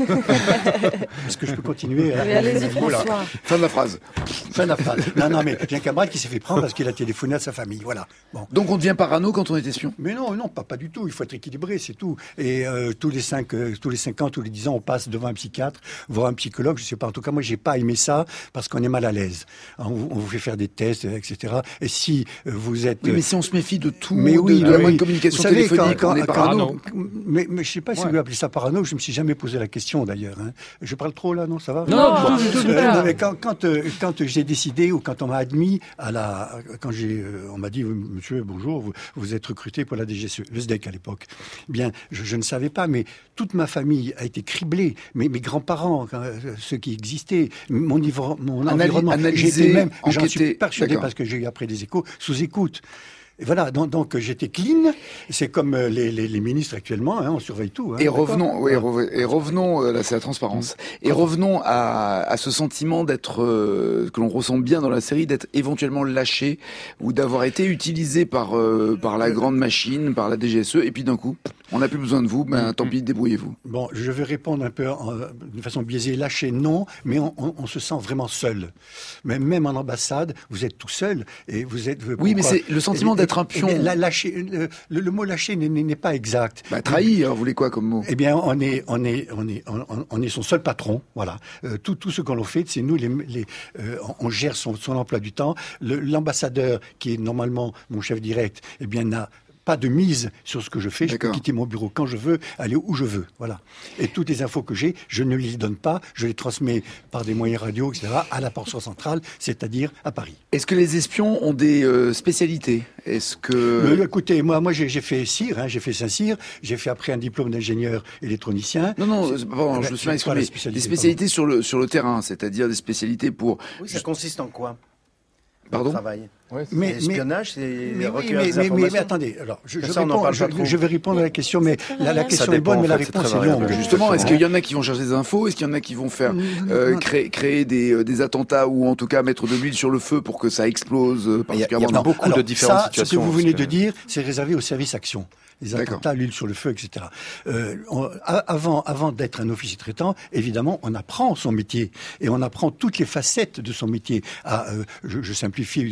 Est-ce que je peux continuer? Mais allez-y, François. Fin de la phrase. Fin de la phrase. Non, non, mais j'ai un camarade qui s'est fait prendre parce qu'il a téléphoné à sa famille. Voilà. Bon. Donc on devient parano quand on est espion? Mais non, non, pas, pas du tout. Il faut être équilibré, c'est tout. Et euh, tous les cinq, euh, tous les cinq ans, tous les dix ans, on passe devant un psychiatre, voir un psychologue. Je sais pas. En tout cas, moi, j'ai pas aimé ça parce qu'on est mal à l'aise. On, on vous fait faire des tests, et cetera. Et si vous êtes. Oui, mais si on se méfie de tout, mais oui, de, de la oui. moindre communication vous savez, téléphonique, quand, on est parano. Quand, mais, mais je sais pas si ouais. vous appelez ça parano. Je me suis jamais posé la question d'ailleurs. Hein. Je parle trop là, non? Ça va? Non, non, du tout, du tout. Euh, non, mais quand, quand, euh, quand j'ai décidé ou quand on m'a admis à la, quand j'ai, euh, on m'a dit, monsieur, bonjour, vous, vous êtes recruté pour la D G S E, le S D E C à l'époque. Bien, je, je ne savais pas, mais toute ma famille a été criblée. Mes, mes grands-parents, euh, ceux qui existaient, mon, niveau, mon Analy- environnement, analysé, j'étais même, enquêté, j'en suis persuadé d'accord. parce que j'ai eu après des échos sous écoute. Et voilà, donc, donc j'étais clean. C'est comme euh, les, les, les ministres actuellement, hein, on surveille tout. Hein, et, revenons, oui, voilà. et revenons, euh, là c'est la transparence. Mmh. Et revenons à, à ce sentiment d'être, euh, que l'on ressent bien dans la série, d'être éventuellement lâché ou d'avoir été utilisé par euh, par la grande machine, par la D G S E, et puis d'un coup, on n'a plus besoin de vous. Ben mmh. tant pis, débrouillez-vous. Bon, je vais répondre un peu en, de façon biaisée, lâché, non, mais on, on, on se sent vraiment seul. Mais même en ambassade, vous êtes tout seul et vous êtes. Pourquoi oui, mais c'est le sentiment d'être un pion. Eh bien, lâcher, le, le, le mot lâcher n'est, n'est pas exact. Bah, trahi, alors vous voulez quoi comme mot? Eh bien, on est, on est, on est, on, on est son seul patron. Voilà. Euh, tout, tout ce qu'on a fait, c'est nous, les, les, euh, on gère son, son emploi du temps. Le, l'ambassadeur, qui est normalement mon chef direct, eh bien, n'a pas de mise sur ce que je fais. D'accord. Je peux quitter mon bureau quand je veux, aller où je veux. Voilà. Et toutes les infos que j'ai, je ne les donne pas. Je les transmets par des moyens radio, et cetera, à la portion centrale, c'est-à-dire à Paris. Est-ce que les espions ont des euh, spécialités? Est-ce que... Euh, écoutez, moi, moi j'ai, j'ai fait C I R, hein, j'ai fait Saint-Cyr, j'ai fait après un diplôme d'ingénieur électronicien. Non, non, c'est, bon, je me suis mal exprimé. Spécialité, des spécialités sur le, sur le terrain, c'est-à-dire des spécialités pour... Oui, ça consiste en quoi? Pardon? Travail. Ouais, c'est mais, l'espionnage, c'est mais, oui, mais, mais, mais, mais attendez, alors je, je, ça, réponds, je, je vais répondre à la question, mais la, la question est bonne, mais la réponse est longue. Justement, est-ce qu'il y en a qui vont chercher des infos? Est-ce qu'il y en a qui vont faire euh, créer, créer des, des attentats ou en tout cas mettre de l'huile sur le feu pour que ça explose particulièrement? Il y a beaucoup alors, de différentes ça, situations. Ce que vous venez que... de dire, c'est réservé au service action. Les attentats, l'huile sur le feu, et cetera. Euh, on, avant, avant d'être un officier traitant, évidemment, on apprend son métier et on apprend toutes les facettes de son métier. À, euh, je, je simplifie, à,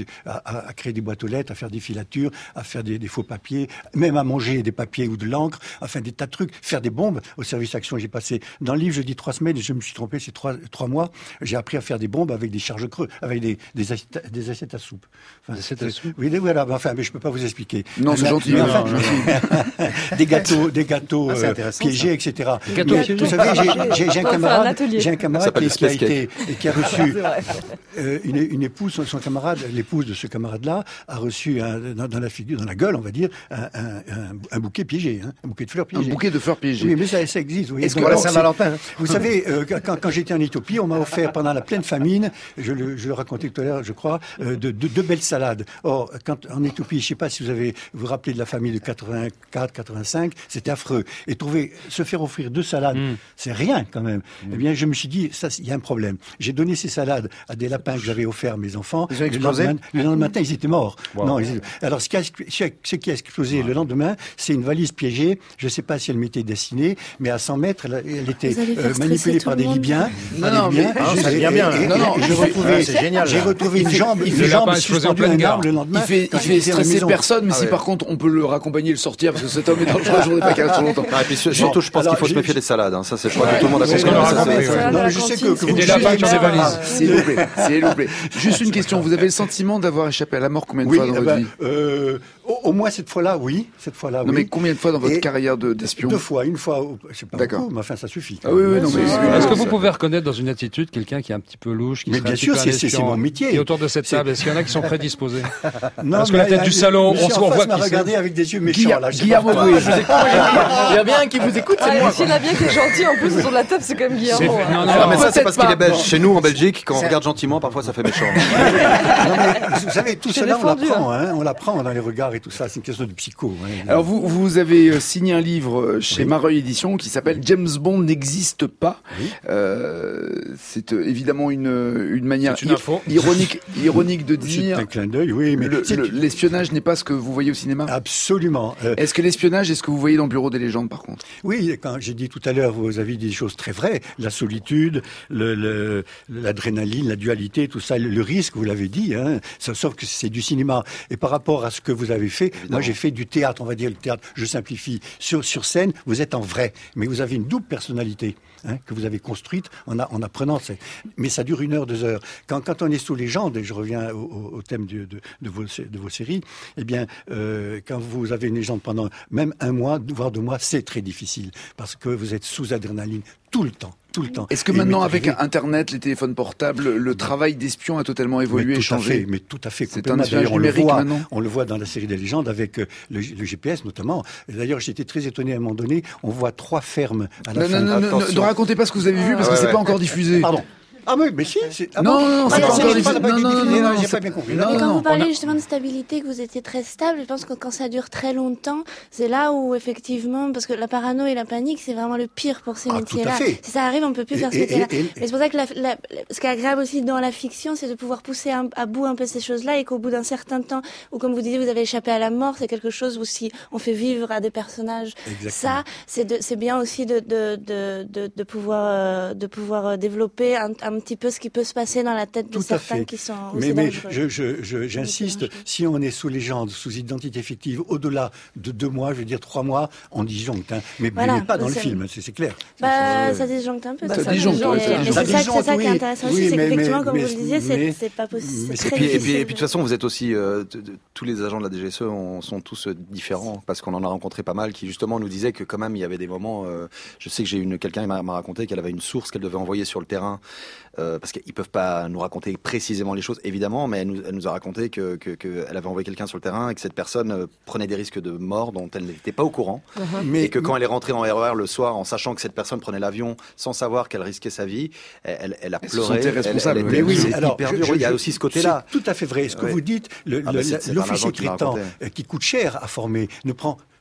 à, à créer des boîtes aux lettres, à faire des filatures, à faire des, des faux papiers, même à manger des papiers ou de l'encre, enfin des tas de trucs, faire des bombes au service action. J'ai passé, dans le livre, je dis trois semaines, et je me suis trompé, c'est trois, trois mois, j'ai appris à faire des bombes avec des charges creux, avec des, des, assiettes, des assiettes à soupe. Enfin, des assiettes à soupe? Oui, voilà, enfin, mais je peux pas vous expliquer. Non, c'est gentil. Mais enfin, des gâteaux, des gâteaux ah, euh, piégés, et cetera. Gâteaux mais, piégés. Vous savez, j'ai, j'ai, j'ai un camarade, j'ai un camarade qui, qui a cake. été, et qui a reçu euh, une, une épouse, son, son camarade, l'épouse de ce camarade-là, a reçu un, dans, dans la figure, dans la gueule, on va dire, un, un, un, un bouquet piégé, hein, un bouquet de fleurs piégées. Un bouquet de fleurs piégées. Oui, mais ça, ça existe. Vous voyez. Est-ce Donc, que alors, la Saint-Valentin, hein. Vous savez, euh, quand, quand j'étais en Éthiopie, on m'a offert pendant la pleine famine, je le, je le racontais tout à l'heure, je crois, euh, de, de, de belles salades. Or, quand en Éthiopie, je ne sais pas si vous avez vous, vous rappelez de la famille de quatre-vingt-quatre quatre-vingt-cinq, c'était affreux. Et trouver, se faire offrir deux salades, mm. c'est rien quand même. Mm. Eh bien, je me suis dit, ça, il y a un problème. J'ai donné ces salades à des lapins que j'avais offerts à mes enfants. Ils ont le, lendemain, le lendemain matin, ils étaient morts. Wow. Non, ils... Alors, ce qui a, ce qui a explosé wow. le lendemain, c'est une valise piégée. Je ne sais pas si elle m'était destinée, mais à cent mètres, elle, elle était euh, manipulée par des Libyens. Non, non, mais ça vient bien. Non, non, je retrouvais, c'est génial. J'ai retrouvé une jambe, une jambe suspendue à un arbre le lendemain. Il fait, il fait stresser personne, mais ah si ouais. par contre on peut le raccompagner et le sortir, parce que cet homme est dans le jour des paquets trop longtemps. Ah, et puis surtout, je pense qu'il faut se méfier des salades. Hein. Ça, c'est je crois que tout le monde a compris. Non, je sais que vous des lapins sur des valises. S'il vous plaît, s'il vous plaît. Juste une question. Vous avez le sentiment d'avoir échappé à la mort combien de fois dans votre vie? Au moins cette fois-là, oui. Cette fois-là, oui. Non, mais combien de fois dans votre carrière d'espion? Deux fois. Une fois, je sais pas beaucoup, mais enfin, ça suffit. Ah oui, oui, non, mais est-ce que vous pouvez reconnaître dans une attitude quelqu'un qui est un petit peu louche, qui mais bien sûr, c'est, c'est mon métier. Et autour de cette table, est-ce qu'il y en a qui sont prédisposés? Non, parce que la tête du salon, on se voit m'a regardé avec des yeux méchants, là. Guillermo, oui, je vous écoute. Il y a bien un qui vous écoute, c'est moi. S'il y en a bien qui est gentil, en plus, autour de la table, c'est quand même Guillermo. Non, non, mais ça, c'est parce qu'il est belge. Chez nous, en Belgique, quand on regarde gentiment, parfois, ça fait méchant. Vous savez, tout cela, on l'apprend, hein. On l'apprend dans les regards et tout ça. C'est une question de psycho. Alors, vous, vous avez signé un livre chez Mareuil Éditions qui s'appelle James Bond n'existe pas. Oui. Euh, c'est évidemment une, une manière une info. ironique, ironique de dire. C'est un clin d'œil, oui, mais le, le, l'espionnage n'est pas ce que vous voyez au cinéma. Absolument. Euh, est-ce que l'espionnage est ce que vous voyez dans le Bureau des légendes, par contre? Oui, quand j'ai dit tout à l'heure, vous avez dit des choses très vraies. La solitude, le, le, l'adrénaline, la dualité, tout ça, le, le risque, vous l'avez dit. Hein, sauf que c'est du cinéma. Et par rapport à ce que vous avez fait, évidemment. Moi, j'ai fait du théâtre. On va dire le théâtre. Je simplifie. Sur sur scène, vous êtes en vrai, mais vous avez une double personnalité. Hein, que vous avez construite en, a, en apprenant. C'est... Mais ça dure une heure, deux heures. Quand, quand on est sous légende, et je reviens au, au thème de, de, de, vos, de vos séries, eh bien, euh, quand vous avez une légende pendant même un mois, voire deux mois, c'est très difficile parce que vous êtes sous adrénaline tout le temps. Tout le temps. Est-ce que et maintenant, avec Internet, les téléphones portables, le travail d'espion a totalement évolué et changé? Fait, mais tout à fait. C'est un espionnage numérique on maintenant. On le voit dans la série des légendes avec le, le G P S notamment. Et d'ailleurs, j'étais très étonné à un moment donné. On voit trois fermes à la non, fin. Non, non, non, ne racontez pas ce que vous avez vu parce ah, que ouais, c'est ouais. pas encore diffusé. Pardon. Ah oui, mais si. C'est... Ah non, bon non, non, c'est ah, pas encore diffusé. Non, non, non, non, non, j'ai pas bien compris. Non, et quand non, vous parlez a... justement de stabilité, que vous étiez très stable, je pense que quand ça dure très longtemps, c'est là où effectivement, parce que la parano et la panique, c'est vraiment le pire pour ces ah, métiers-là. Si ça arrive, on peut plus et, faire ce métier-là. Et, et, Mais c'est pour ça que la, la, ce qui est agréable aussi dans la fiction, c'est de pouvoir pousser un, à bout un peu ces choses-là et qu'au bout d'un certain temps, ou comme vous disiez, vous avez échappé à la mort, c'est quelque chose où si on fait vivre à des personnages, exactement. Ça, c'est, de, c'est bien aussi de, de, de, de, de pouvoir, euh, de pouvoir développer un, un petit peu ce qui peut se passer dans la tête de Tout certains qui sont aussi mais, mais dangereux. je, je, je, j'insiste, si on est sous légende, sous identité fictive, au-delà de deux mois, je veux dire trois mois, on disjoncte. Hein. Mais, voilà, mais pas dans le film, c'est, c'est clair. Bah, ça, ça disjoncte un peu. Bah, ça, ça disjoncte, oui. Mais c'est ça, c'est ça oui, qui est intéressant oui, aussi, c'est mais, qu'effectivement, mais, comme mais, vous le disiez, c'est, mais, c'est pas possible. Et puis, et puis, et puis, de toute façon, vous êtes aussi, euh, t- t- tous les agents de la D G S E on, sont tous euh, différents, parce qu'on en a rencontré pas mal qui justement nous disaient que quand même il y avait des moments. Euh, je sais que j'ai une quelqu'un m'a, m'a raconté qu'elle avait une source qu'elle devait envoyer sur le terrain. Euh, parce qu'ils peuvent pas nous raconter précisément les choses, évidemment, mais elle nous, elle nous a raconté que, que, que elle avait envoyé quelqu'un sur le terrain et que cette personne euh, prenait des risques de mort dont elle n'était pas au courant, uh-huh. mais, et que quand elle est rentrée en R E R le soir, en sachant que cette personne prenait l'avion sans savoir qu'elle risquait sa vie, elle, elle a pleuré. Elle se sentait responsable. Elle, elle était, oui, c'est alors, hyper je, dur. je, il y a aussi ce côté-là. C'est tout à fait vrai. Ce que ouais. vous dites, le, ah, le, c'est, c'est l'officier traitant qui coûte cher à former ne prend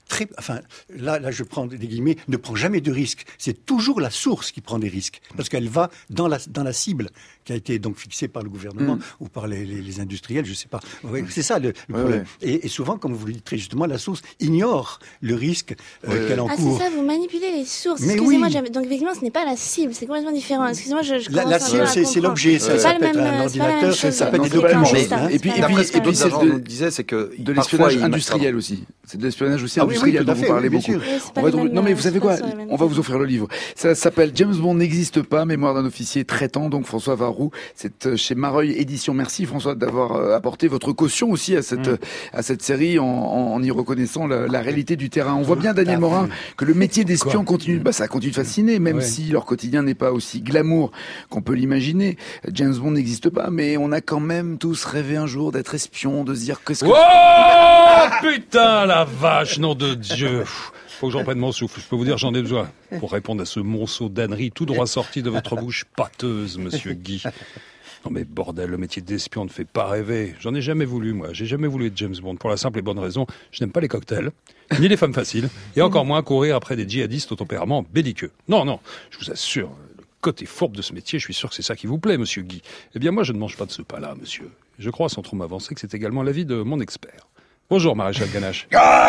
très, enfin, là, là, je prends des guillemets, ne prend jamais de risques. C'est toujours la source qui prend des risques, parce qu'elle va dans la, dans la cible qui a été donc fixée par le gouvernement mmh. ou par les, les, les industriels, je sais pas. Ouais, c'est ça le, le ouais, problème. Ouais. Et, et souvent, comme vous le dites très justement, la source ignore le risque euh, ouais. qu'elle encourt. Ah, c'est ça, vous manipulez les sources. Mais Excusez-moi, oui. donc effectivement, ce n'est pas la cible, c'est complètement différent. Excusez-moi, je, je la, la cible, c'est, c'est l'objet, ça, ça peut être un ordinateur, ça peut être des documents. Et puis, et puis, ce que d'autres agents nous disaient, c'est que de l'espionnage industriel aussi. C'est de l'espionnage aussi industriel dont vous parlez beaucoup. Non mais vous savez quoi, on va vous offrir le livre. Ça s'appelle James Bond n'existe pas, mémoire d'un officier traitant, donc François Varroux. C'est chez Mareuil Édition. Merci François d'avoir apporté votre caution aussi à cette, mmh. à cette série en, en y reconnaissant la, la réalité du terrain. On voit bien, Daniel Morin, que le métier d'espion continue, bah, ça continue de fasciner, même ouais. si leur quotidien n'est pas aussi glamour qu'on peut l'imaginer. James Bond n'existe pas, mais on a quand même tous rêvé un jour d'être espion, de se dire qu'est-ce que... Oh putain, la vache, nom de Dieu. Faut que j'en prenne mon souffle. Je peux vous dire, j'en ai besoin pour répondre à ce monceau d'ânerie tout droit sorti de votre bouche pâteuse, monsieur Guy. Non mais bordel, le métier d'espion ne fait pas rêver. J'en ai jamais voulu, moi. J'ai jamais voulu être James Bond. Pour la simple et bonne raison, je n'aime pas les cocktails, ni les femmes faciles, et encore moins courir après des djihadistes au tempérament belliqueux. Non, non, je vous assure, le côté fourbe de ce métier, je suis sûr que c'est ça qui vous plaît, monsieur Guy. Eh bien moi, je ne mange pas de ce pas-là, monsieur. Je crois, sans trop m'avancer, que c'est également l'avis de mon expert. Bonjour, Maréchal Ganache.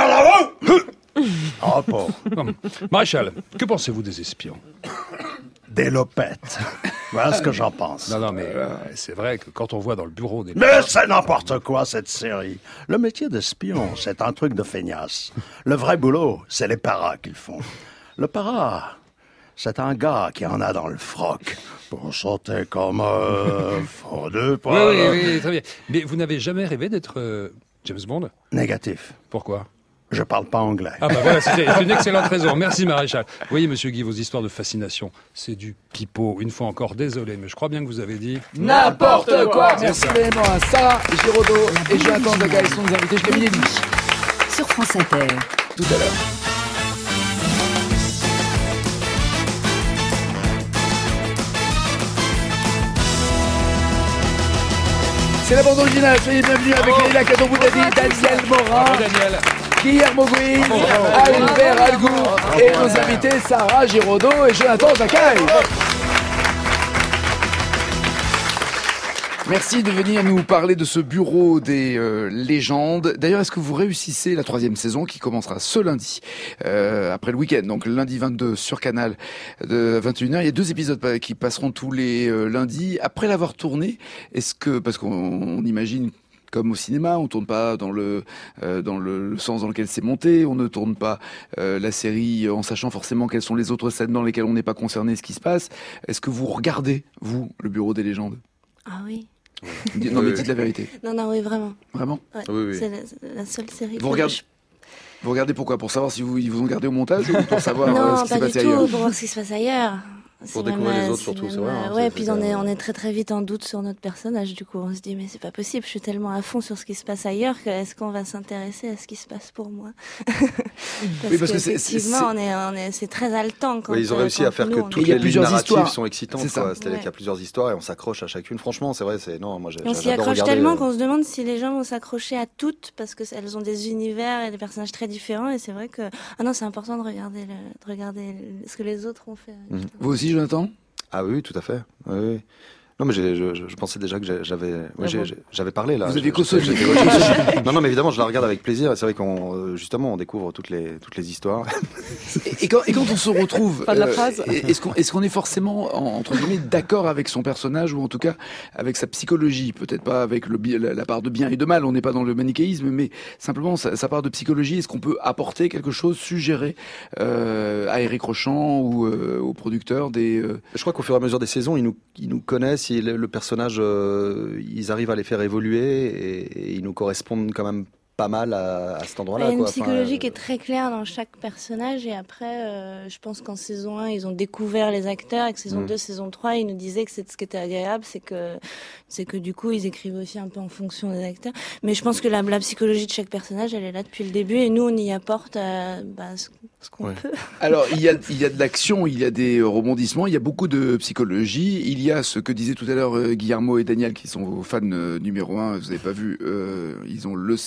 Oh, pas. Maréchal, que pensez-vous des espions? Des lopettes. Voilà ce que j'en pense. Non, non, mais euh, c'est vrai que quand on voit dans le bureau des... Mais c'est n'importe quoi, cette série. Le métier d'espion, c'est un truc de feignasse. Le vrai boulot, c'est les paras qu'ils font. Le para, c'est un gars qui en a dans le froc pour sauter comme un faux de poil. Oui, oui, oui, très bien. Mais vous n'avez jamais rêvé d'être euh, James Bond? Négatif. Pourquoi? Je parle pas anglais. Ah bah voilà, c'est une excellente raison. Merci Maréchal. Vous voyez, monsieur Guy, vos histoires de fascination, c'est du pipeau. Une fois encore, désolé, mais je crois bien que vous avez dit... N'importe quoi. Merci vraiment à Sarah Giraudot et Jonathan Zagaï, sont nos invités jusqu'à midi. Sur France Inter. Tout à l'heure. C'est la bande originale, soyez bienvenus avec oh. Leïla Kadouboudadi, Daniel Morin, Bravo, Daniel. Guillermo Guiz, Albert Algour et nos invités Sarah Giraudot et Jonathan Zakaï. Merci de venir nous parler de ce bureau des euh, légendes. D'ailleurs, est-ce que vous réussissez la troisième saison qui commencera ce lundi, euh, après le week-end, donc lundi vingt-deux sur Canal de vingt et une heures. Il y a deux épisodes qui passeront tous les euh, lundis. Après l'avoir tourné, est-ce que, parce qu'on on imagine comme au cinéma, on tourne pas dans le euh, dans le, le sens dans lequel c'est monté, on ne tourne pas euh, la série en sachant forcément quelles sont les autres scènes dans lesquelles on n'est pas concerné, ce qui se passe. Est-ce que vous regardez, vous, le bureau des légendes? Ah oui. Non mais dites la vérité. Non, non, oui, vraiment. Vraiment? Ouais. Oui, oui. C'est la, la seule série vous que regardez... je... Vous regardez pourquoi? Pour savoir si vous, ils vous ont gardé au montage ou pour savoir non, euh, ce qui s'est passé ailleurs? Non, pas du tout, ailleurs? pour voir ce qui se passe ailleurs. Pour découvrir même, les autres surtout, c'est vrai. Hein, ouais, c'est, puis c'est on est, euh... on est très très vite en doute sur notre personnage, du coup on se dit mais c'est pas possible, je suis tellement à fond sur ce qui se passe ailleurs que est-ce qu'on va s'intéresser à ce qui se passe pour moi? parce, oui, parce que c'est, effectivement c'est, c'est... on est, on est, c'est très haletant quand. Oui, ils ont réussi à faire nous, que toutes les lignes narratives sont excitantes. C'est quoi. C'est-à-dire qu'il y a plusieurs histoires et on s'accroche à chacune. Franchement, c'est vrai, c'est non, moi j'ai. On s'y accroche tellement qu'on se demande si les gens vont s'accrocher à toutes parce que elles ont des univers et des personnages très différents et c'est vrai que ah non, c'est important de regarder le, de regarder ce que les autres ont fait. Mmh. Vous aussi, Jonathan? Ah oui, tout à fait. Oui, oui. Non, mais j'ai, je, je pensais déjà que j'avais, oui, j'ai, j'avais parlé là. Vous aviez consommé. Non, non, mais évidemment, je la regarde avec plaisir. Et c'est vrai qu'on, justement, on découvre toutes les toutes les histoires. Et, et, quand, et quand on se retrouve, fin de la phrase. Euh, est-ce qu'on est-ce qu'on est forcément entre guillemets d'accord avec son personnage ou en tout cas avec sa psychologie? Peut-être pas avec le la, la part de bien et de mal. On n'est pas dans le manichéisme, mais simplement sa, sa part de psychologie. Est-ce qu'on peut apporter quelque chose, suggérer euh, à Éric Rochant ou euh, aux producteurs des euh... Je crois qu'au fur et à mesure des saisons, ils nous ils nous connaissent. Et le, le personnage, euh, ils arrivent à les faire évoluer et, et ils nous correspondent quand même pas mal à, à cet endroit-là. Il y a une quoi. psychologie enfin, qui est très claire dans chaque personnage et après, euh, je pense qu'en saison un, ils ont découvert les acteurs et que saison mmh. deux, saison trois, ils nous disaient que c'est, ce qui était agréable, c'est que, c'est que du coup, ils écrivent aussi un peu en fonction des acteurs. Mais je pense que la, la psychologie de chaque personnage, elle est là depuis le début et nous, on y apporte euh, bah, ce, ce qu'on ouais. peut. Alors, il y a, il y a de l'action, il y a des rebondissements, il y a beaucoup de psychologie, il y a ce que disaient tout à l'heure euh, Guillermo et Daniel, qui sont vos fans euh, numéro un, vous n'avez pas vu, euh, ils ont le slip euh,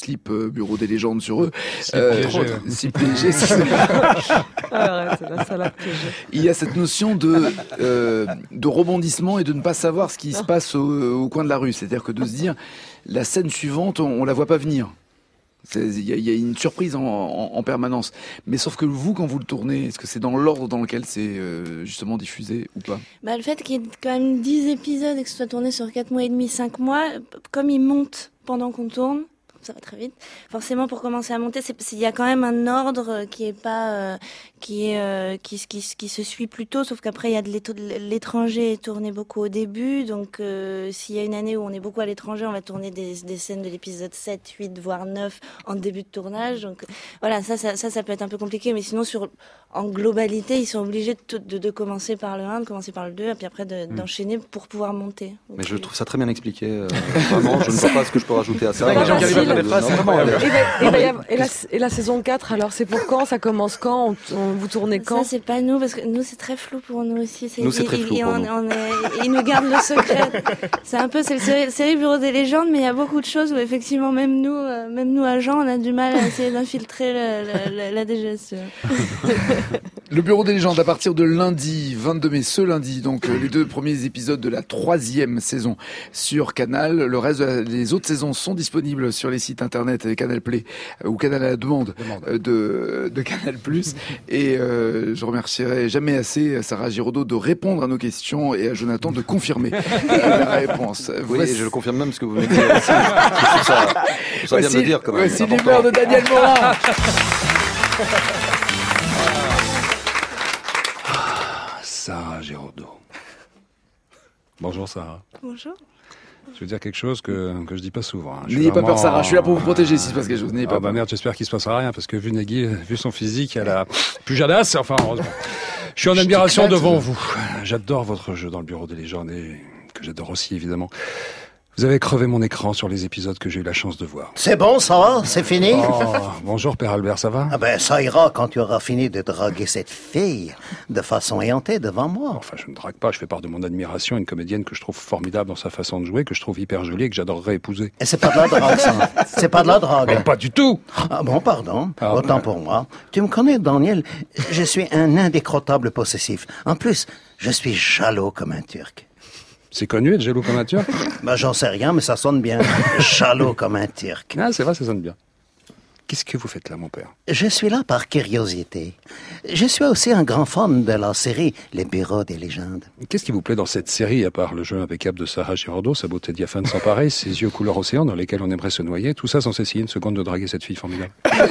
euh, Bureau des légendes sur eux. Si euh, piégé, ouais. Si piégé, c'est ça. Arrête, c'est la salade piégée. Il y a cette notion de, euh, de rebondissement et de ne pas savoir ce qui se passe au, au coin de la rue. C'est-à-dire que de se dire, la scène suivante, on, on la voit pas venir. Il y, y a une surprise en, en, en permanence. Mais sauf que vous, quand vous le tournez, est-ce que c'est dans l'ordre dans lequel c'est euh, justement diffusé ou pas? Bah, le fait qu'il y ait quand même dix épisodes et que ce soit tourné sur quatre mois et demi, cinq mois, comme ils montent pendant qu'on tourne, ça va très vite. Forcément, pour commencer à monter, il y a quand même un ordre qui est pas, euh, qui est, euh, qui, qui, qui se suit plus tôt. Sauf qu'après, il y a de l'étranger est tourné beaucoup au début. Donc, euh, s'il y a une année où on est beaucoup à l'étranger, on va tourner des, des scènes de l'épisode sept, huit, voire neuf en début de tournage. Donc, voilà, ça, ça, ça, ça peut être un peu compliqué. Mais sinon, sur, en globalité, ils sont obligés de, de, de commencer par le un, de commencer par le deux, et puis après de, mmh. d'enchaîner pour pouvoir monter. Donc, mais je trouve ça très bien expliqué. Euh, vraiment, je ne vois pas ce que je peux rajouter à ça. C'est vrai que les phrases, c'est vraiment... Et, ben, et, ben, et, la, et la saison quatre, alors c'est pour quand? Ça commence quand? on, on, Vous tournez quand? Ça, c'est pas nous, parce que nous, c'est très flou pour nous aussi. Nous, c'est très flou et, pour on, nous. On est, ils nous gardent le secret. C'est un peu, c'est le série, série Bureau des légendes, mais il y a beaucoup de choses où effectivement, même nous, euh, même nous agents, on a du mal à essayer d'infiltrer la, la, la, la D G S E. Le Bureau des légendes à partir de lundi vingt-deux mai, ce lundi, donc euh, les deux premiers épisodes de la troisième saison sur Canal. Le reste, de la, les autres saisons sont disponibles sur les sites internet Canal Play euh, ou Canal à la demande, demande. Euh, de, de Canal Plus. Et euh, je remercierai jamais assez Sarah Giraudot de répondre à nos questions et à Jonathan de confirmer la réponse. Oui, voici... je le confirme même ce que vous venez de dire. Aussi. Je trouve ça, je trouve ça bien de le dire quand même. Voici l'humeur de Daniel Morin. Sarah Giraudot. Bonjour Sarah. Bonjour. Je veux dire quelque chose que, que je dis pas souvent. Hein. N'ayez pas peur Sarah, je suis là pour vous protéger s'il se passe quelque chose. N'ayez ah pas bah peur. Merde, j'espère qu'il se passera rien parce que vu Nagui, vu son physique, elle a Pujadas, enfin heureusement. Je suis en admiration devant vous. J'adore votre jeu dans le Bureau des légendes et que j'adore aussi évidemment. Vous avez crevé mon écran sur les épisodes que j'ai eu la chance de voir. C'est bon, ça va? C'est fini? Oh, bonjour, Père Albert, ça va? Ah ben, ça ira quand tu auras fini de draguer cette fille de façon éhontée devant moi. Enfin, je ne drague pas, je fais part de mon admiration à une comédienne que je trouve formidable dans sa façon de jouer, que je trouve hyper jolie et que j'adorerais épouser. Et c'est pas de la drague, ça? C'est pas de la drague? Mais pas du tout! Ah bon, pardon. Ah, Autant ouais. pour moi. Tu me connais, Daniel, je suis un indécrottable possessif. En plus, je suis jaloux comme un Turc. C'est connu, être jaloux comme un Turc? Ben, j'en sais rien, mais ça sonne bien. Jaloux comme un Turc. Ah, c'est vrai, ça sonne bien. Qu'est-ce que vous faites là, mon père? Je suis là par curiosité. Je suis aussi un grand fan de la série Les Bureaux des légendes. Qu'est-ce qui vous plaît dans cette série, à part le jeu impeccable de Sarah Giraudot, sa beauté diaphane sans pareil, ses yeux couleur océan dans lesquels on aimerait se noyer, tout ça sans essayer une seconde de draguer cette fille formidable?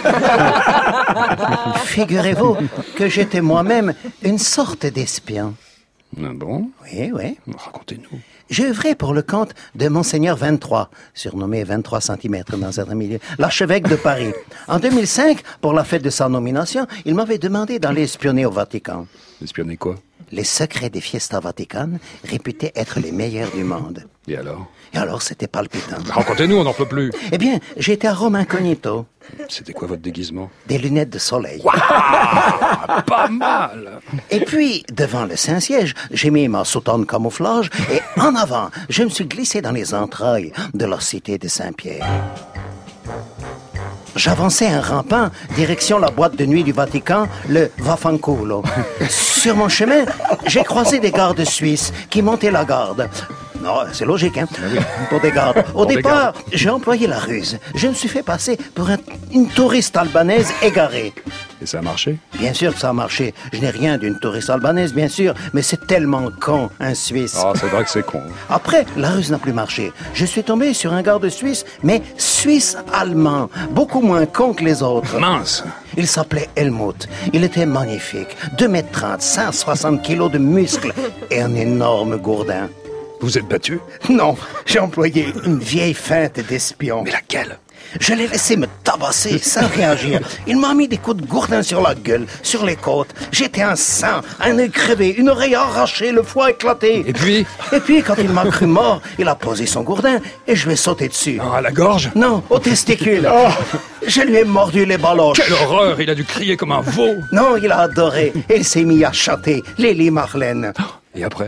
Figurez-vous que j'étais moi-même une sorte d'espion. Ah bon? Oui, oui. Racontez-nous. J'ai œuvré pour le compte de Monseigneur vingt-trois, surnommé vingt-trois centimètres dans un milieu, l'archevêque de Paris. En deux mille cinq, pour la fête de sa nomination, il m'avait demandé d'aller espionner au Vatican. Espionner quoi? Les secrets des Fiestas Vaticanes, réputés être les meilleurs du monde. Et alors? Et alors, c'était palpitant. Racontez-nous, on n'en peut plus. Eh bien, j'étais à Rome incognito. C'était quoi votre déguisement? Des lunettes de soleil. Waouh, pas mal. Et puis, devant le Saint-Siège, j'ai mis ma soutane camouflage et en avant, je me suis glissé dans les entrailles de la cité de Saint-Pierre. J'avançais un rampant, direction la boîte de nuit du Vatican, le Vaffanculo. Sur mon chemin, j'ai croisé des gardes suisses qui montaient la garde. Non, c'est logique, hein, oui. Pour des gardes. Au pour départ, j'ai employé la ruse. Je me suis fait passer pour un, une touriste albanaise égarée. Et ça a marché? Bien sûr que ça a marché. Je n'ai rien d'une touriste albanaise, bien sûr, mais c'est tellement con, un Suisse. Ah, c'est vrai que c'est con. Après, la ruse n'a plus marché. Je suis tombé sur un garde suisse, mais suisse-allemand, beaucoup moins con que les autres. Mince! Il s'appelait Helmut. Il était magnifique. deux mètres trente, cent soixante kilos de muscles et un énorme gourdin. Vous êtes battu? Non, j'ai employé une vieille feinte d'espion. Mais laquelle? Je l'ai laissé me tabasser sans réagir. Il m'a mis des coups de gourdin sur la gueule, sur les côtes. J'étais en sang, un œil crevé, une oreille arrachée, le foie éclaté. Et puis? Et puis, quand il m'a cru mort, il a posé son gourdin et je lui ai sauté dessus. Ah, à la gorge? Non, au testicule. Oh. Je lui ai mordu les baloches. Quelle horreur! Il a dû crier comme un veau. Non, il a adoré. Il s'est mis à chanter Lily Marlène. Et après?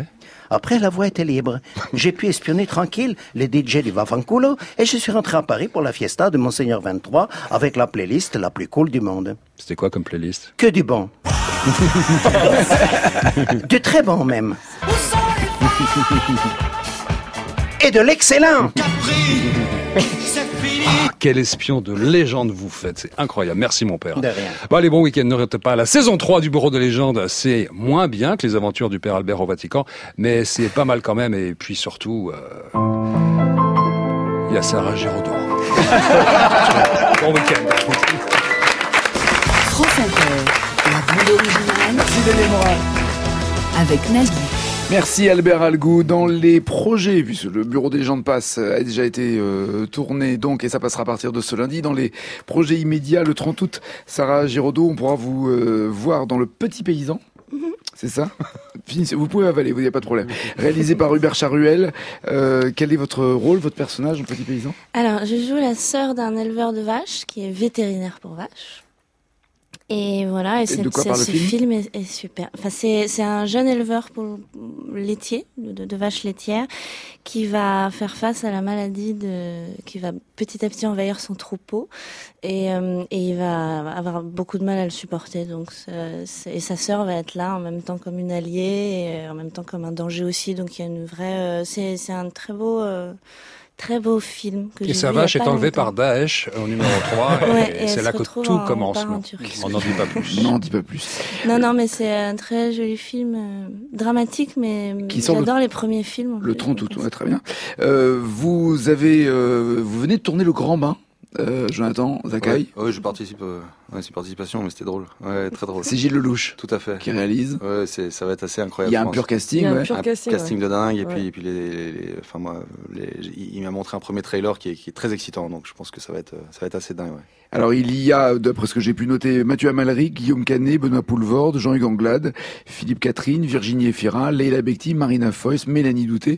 Après, la voie était libre. J'ai pu espionner tranquille les D J du Vafanculo et je suis rentré à Paris pour la fiesta de Monseigneur vingt-trois avec la playlist la plus cool du monde. C'était quoi comme playlist? Que du bon. Du très bon même. Et de l'excellent. Ah, quel espion de légende vous faites, c'est incroyable. Merci mon père. De rien. Bon, allez, bon week-end, ne ratez pas. La saison trois du Bureau de légende, c'est moins bien que les aventures du père Albert au Vatican, mais c'est pas mal quand même. Et puis surtout, il euh... y a Sarah Giraudot. Bon week-end. France Inter, la bande originale. Merci Daniel Moral. Avec Nagui. Merci Albert Algou. Dans les projets, puisque le Bureau des légendes passe, a déjà été euh, tourné, donc, et ça passera à partir de ce lundi. Dans les projets immédiats, le trente août, Sarah Giraudot, on pourra vous euh, voir dans Le Petit Paysan. Mm-hmm. C'est ça? Vous pouvez avaler, il n'y a pas de problème. Réalisé par Hubert Charuel. Euh, quel est votre rôle, votre personnage dans Petit Paysan? Alors, je joue la sœur d'un éleveur de vaches qui est vétérinaire pour vaches. Et voilà, et, et cette, ce, ce film, film est, est super. Enfin, c'est, c'est un jeune éleveur pour laitier, de, de vaches laitières, qui va faire face à la maladie de, qui va petit à petit envahir son troupeau, et, euh, et il va avoir beaucoup de mal à le supporter. Donc, c'est, et sa sœur va être là en même temps comme une alliée, et en même temps comme un danger aussi. Donc, il y a une vraie, euh, c'est, c'est un très beau. Euh, Très beau film que j'ai vu. Et sa vache est enlevée longtemps. par Daesh au numéro trois. Ouais, et, et c'est là que tout commence. On n'en dit pas plus. Non, on dit pas plus. Non, non, mais c'est un très joli film, euh, dramatique, mais Qui j'adore le... les premiers films. Le trente août, ouais, très bien. Euh, vous avez, euh, vous venez de tourner Le Grand Bain. Euh, Jonathan Zakaï. Oui, ouais, je participe. Euh, ouais, c'est participation, mais c'était drôle. Ouais, très drôle. C'est Gilles Lelouch. Tout à fait. Qui réalise. Ouais, c'est, ça va être assez incroyable. Il y a un pur casting. Il y a un pur ouais. casting, un casting ouais. de dingue. Et ouais. puis, et puis les, les, les, enfin moi, les, il m'a montré un premier trailer qui est, qui est très excitant. Donc, je pense que ça va être, ça va être assez dingue. Ouais. Alors, il y a, d'après ce que j'ai pu noter, Mathieu Amalric, Guillaume Canet, Benoît Poulvorde, Jean-Hugues Anglade, Philippe Catherine, Virginie Efira, Leila Bekti, Marina Foïs, Mélanie Douté.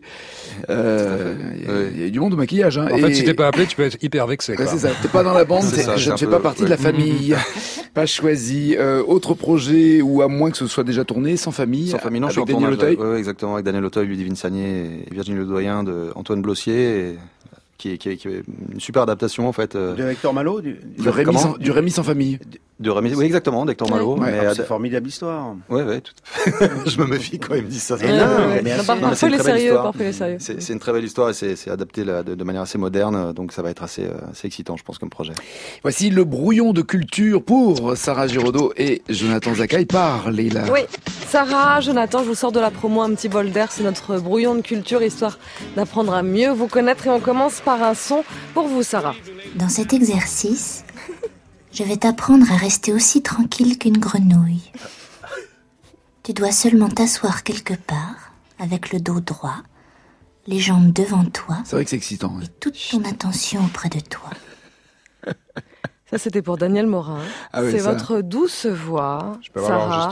Euh, il y, ouais. y a du monde au maquillage. Hein. En et... fait, si t'es pas appelé, tu peux être hyper vexé. Ouais, c'est ça. T'es pas dans la bande, ça, je ne fais peu, pas partie ouais. de la famille. Pas choisi. Euh, autre projet, ou à moins que ce soit déjà tourné, Sans famille. Sans famille, non, avec je suis Daniel Auteuil. Ouais, ouais, exactement, avec Daniel Auteuil, Ludivine Sagné et Virginie Ledoyen de Antoine Blossier. Et... Qui est, qui, est, qui est une super adaptation en fait. Euh... De Hector Malot, du, du, Rémi sans, du Rémi sans famille. De, de Rémi, oui exactement, d'Hector Malot. Ouais, mais ah, c'est une formidable histoire. Ouais, ouais. Tout... je me méfie quand ils me disent ça. Mais non, mais mais non, parfois c'est les sérieux, parfois les sérieux. C'est, c'est une très belle histoire et c'est, c'est adapté là, de, de manière assez moderne, donc ça va être assez, assez excitant, je pense, comme projet. Voici le brouillon de culture pour Sarah Giraudot et Jonathan Zakaï par Leila. Oui, Sarah, Jonathan, je vous sors de la promo un petit bol d'air, c'est notre brouillon de culture histoire d'apprendre à mieux vous connaître et on commence par un son. Pour vous, Sarah. Dans cet exercice, je vais t'apprendre à rester aussi tranquille qu'une grenouille. Tu dois seulement t'asseoir quelque part, avec le dos droit, les jambes devant toi. C'est vrai que c'est excitant. Ouais. Et toute ton attention auprès de toi. Ça, c'était pour Daniel Morin. Ah oui, c'est ça. Votre douce voix, je peux Sarah.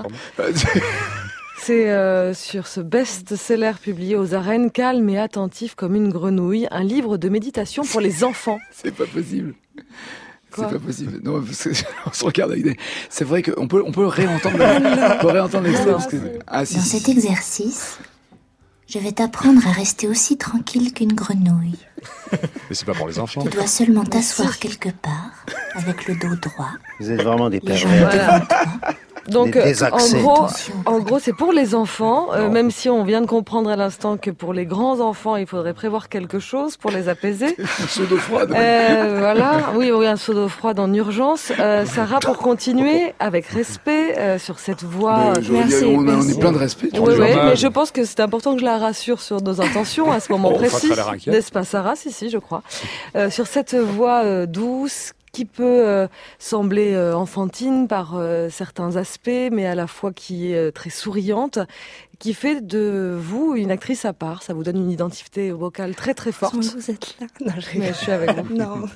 C'est euh, sur ce best-seller publié aux arènes, calme et attentif comme une grenouille, un livre de méditation pour les enfants. C'est pas possible. Quoi c'est pas possible. Non, parce que on se regarde avec des... C'est vrai qu'on peut, on peut réentendre, on peut réentendre l'extrait. Parce que... ah, si, Dans si, cet exercice, je vais t'apprendre à rester aussi tranquille qu'une grenouille. Mais c'est pas pour les enfants. Tu dois seulement t'asseoir quelque part, avec le dos droit. Vous êtes vraiment des les jambes pervers. devant toi. Donc, Des en gros, Attention. en gros, c'est pour les enfants, euh, même si on vient de comprendre à l'instant que pour les grands enfants, il faudrait prévoir quelque chose pour les apaiser. Un seau d'eau froide. Euh, voilà, oui, oui, un seau d'eau froide en urgence. Euh, Sarah, pour continuer avec respect euh, sur cette voix. Mais merci, on, on est plein de respect. Oui, oui, mais je pense que c'est important que je la rassure sur nos intentions à ce moment Oh, précis. pas très inquiète. N'est-ce pas, Sarah? Si, si, je crois. Euh, sur cette voix euh, douce, qui peut euh, sembler euh, enfantine par euh, certains aspects, mais à la fois qui est euh, très souriante, qui fait de vous une actrice à part. Ça vous donne une identité vocale très très forte. Vous êtes là. Non, je, mais je suis avec vous. Non.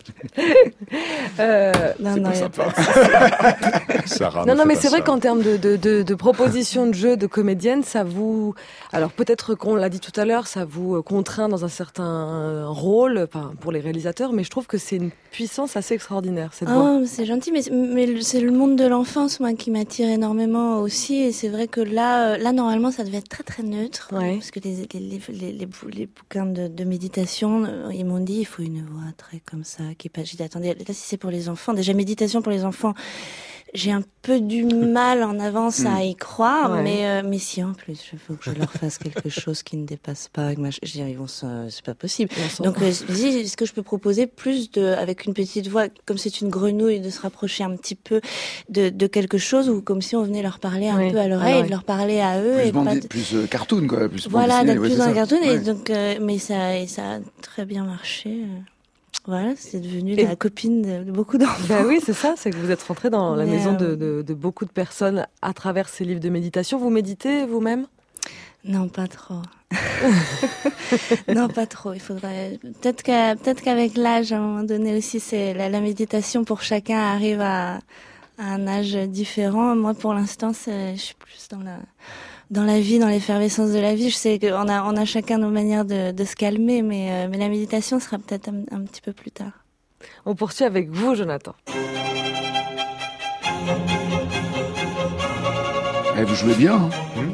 euh, non, c'est non, pas y a sympa. pas Sarah, non, non, mais pas c'est ça. vrai qu'en termes de, de, de, de proposition de jeu de comédienne, ça vous... Alors peut-être qu'on l'a dit tout à l'heure, ça vous contraint dans un certain rôle, enfin, pour les réalisateurs, mais je trouve que c'est une puissance assez extraordinaire, cette voix. Oh, c'est gentil, mais, mais c'est le monde de l'enfance, moi, qui m'attire énormément aussi. Et c'est vrai que là, là, normalement, ça devait être très très neutre, ouais. parce que les, les, les, les, les, les bouquins de, de méditation, euh, ils m'ont dit il faut une voix très comme ça, qui est pas... J'ai dit attendez, là si c'est pour les enfants, déjà méditation pour les enfants, j'ai un peu du mal en avance à y croire, ouais. mais euh, mais si en plus il faut que je leur fasse quelque chose qui ne dépasse pas, je veux dire, ils vont c'est pas possible. Donc euh, je me dis est-ce que je peux proposer plus de avec une petite voix comme c'est une grenouille de se rapprocher un petit peu de, de quelque chose ou comme si on venait leur parler un oui. peu à l'oreille, ah, ouais. de leur parler à eux plus et bandé, pas de... plus euh, cartoon quoi, plus voilà d'être ouais, plus dans ça. un cartoon ouais. et donc euh, mais ça et ça a très bien marché. Voilà, c'est devenu et la copine de, de beaucoup d'enfants. Ben oui, c'est ça, c'est que vous êtes rentrée dans la Mais maison euh... de, de, de beaucoup de personnes à travers ces livres de méditation. Vous méditez vous-même ? Non, pas trop. non, pas trop. Il faudrait peut-être qu'à, peut-être qu'avec l'âge, à un moment donné aussi, c'est la, la méditation pour chacun arrive à, à un âge différent. Moi, pour l'instant, c'est, je suis plus dans la dans la vie, dans l'effervescence de la vie. Je sais qu'on a on a chacun nos manières de, de se calmer, mais euh, mais la méditation sera peut-être un, un petit peu plus tard. On poursuit avec vous, Jonathan. Eh, vous jouez bien. Hein mmh.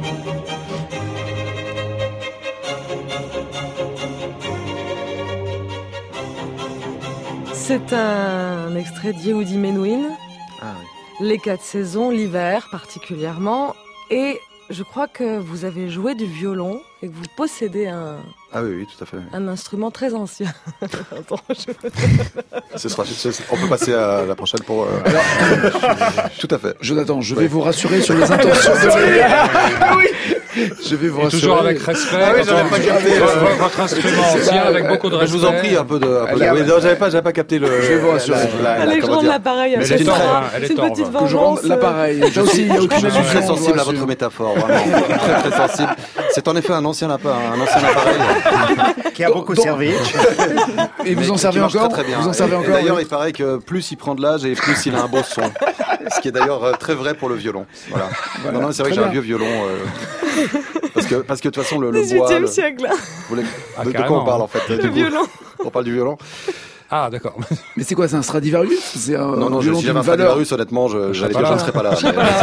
C'est un extrait d'Yehudi Menuhin. Ah, oui. Les quatre saisons, l'hiver particulièrement. Et je crois que vous avez joué du violon et que vous possédez un... Ah oui, oui, tout à fait. Oui. Un instrument très ancien. Attends, je... Ce sera, on peut passer à la prochaine pour... Euh... Alors, tout à fait. Jonathan, je vais oui. vous rassurer sur les intentions de ah oui. Je vais vous et rassurer. Toujours avec respect. Ah oui, j'avais pas capté le... votre instrument ancien avec beaucoup de respect. Je vous en prie un peu de... Un peu de... Oui, non, j'avais pas, j'avais pas capté le... Je vais vous rassurer. Allez, je rends l'appareil. C'est une petite vengeance. Que je rende l'appareil. Je suis très sensible à votre métaphore, vraiment. Très, très sensible. C'est en effet un ancien lapin, un ancien appareil. Qui a beaucoup donc, servi. Et vous en servez encore très, très bien. Vous en servez et, encore et d'ailleurs, oui. il paraît que plus il prend de l'âge et plus il a un beau son. Ce qui est d'ailleurs très vrai pour le violon. Voilà. voilà non, non, c'est vrai que j'ai bien. un vieux violon. Euh, parce que parce que de toute façon, le, le bois. dix-huitième siècle. Vous voulez, ah, de, de quoi on parle en fait Le violon. On parle du violon. Ah, d'accord. Mais c'est quoi, c'est un Stradivarius? C'est un Non, non, je, si j'avais un Stradivarius, honnêtement, je, je, je, je ne serais pas là.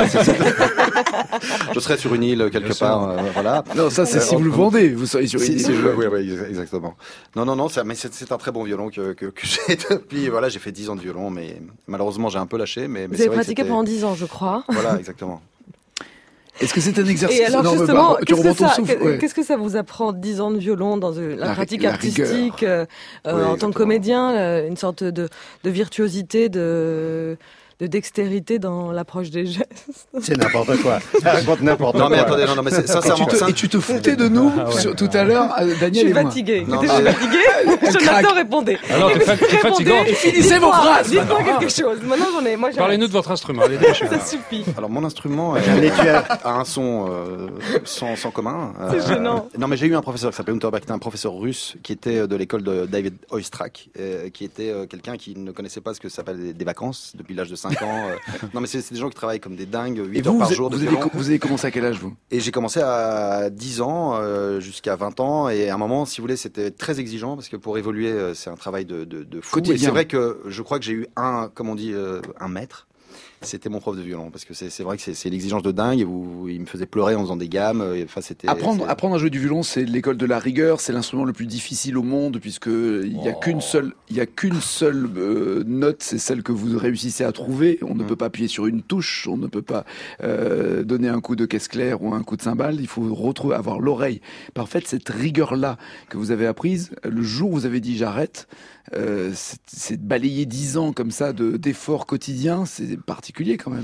Je serais sur une île quelque part, euh, voilà. Non, ça, c'est euh, si vous le vendez, vous seriez sur une si, île. Si, oui, oui, oui, exactement. Non, non, non, c'est, mais c'est, c'est un très bon violon que, que, que j'ai depuis, voilà, j'ai fait dix ans de violon, mais malheureusement, j'ai un peu lâché, mais, mais vous c'est avez vrai pratiqué pendant dix ans, je crois. Voilà, exactement. Est-ce que c'est un exercice? Et alors non, justement, bah, qu'est-ce, que ça, souffle, ouais. qu'est-ce que ça vous apprend dix ans de violon dans la, la pratique la artistique, euh, oui, en tant que comédien, euh, une sorte de, de virtuosité, de, de dextérité dans l'approche des gestes? C'est n'importe quoi. Ça raconte n'importe non, quoi. Mais attendez, non, non, mais c'est, sincèrement, et, tu te, et tu te foutais de nous ah, ouais. sur, tout à l'heure, Daniel et moi. Je suis fatigué. Non, Écoutez, je suis fatigué. Jonathan répondait. Alors, t'es, fa- t'es fatigant. Finissez vos phrases. Dites-moi quelque chose. Maintenant, j'en ai. Moi, Parlez-nous de votre instrument. Allez, ça suffit. Alors, mon instrument euh, a un son euh, sans, sans commun. Euh, c'est gênant. Euh, non, mais j'ai eu un professeur qui s'appelait Unterberg, qui était un professeur russe, qui était de l'école de David Oistrakh, euh, qui était euh, quelqu'un qui ne connaissait pas ce que ça s'appelle des, des vacances depuis l'âge de cinq ans. Euh, non, mais c'est, c'est des gens qui travaillent comme des dingues, huit heures par jour. Vous avez, vous avez commencé à quel âge, vous? Et j'ai commencé à dix ans, euh, jusqu'à vingt ans, et à un moment, si vous voulez, c'était très exigeant, parce que pour évoluer, c'est un travail de, de, de fou. Quotidien. Et c'est vrai que je crois que j'ai eu un, comme on dit, euh, un maître. C'était mon prof de violon, parce que c'est, c'est vrai que c'est, c'est l'exigence de dingue, et vous, il me faisait pleurer en faisant des gammes, et, enfin, c'était... Apprendre, c'est... apprendre à jouer du violon, c'est l'école de la rigueur, c'est l'instrument le plus difficile au monde, puisque il y a oh. qu'une seule, il y a qu'une seule euh, note, c'est celle que vous réussissez à trouver, on ne mmh. peut pas appuyer sur une touche, on ne peut pas euh, donner un coup de caisse claire ou un coup de cymbale, il faut retrouver, avoir l'oreille parfaite, cette rigueur-là que vous avez apprise, le jour où vous avez dit j'arrête, Euh, c'est, c'est balayer dix ans comme ça de, d'efforts quotidiens, c'est particulier quand même.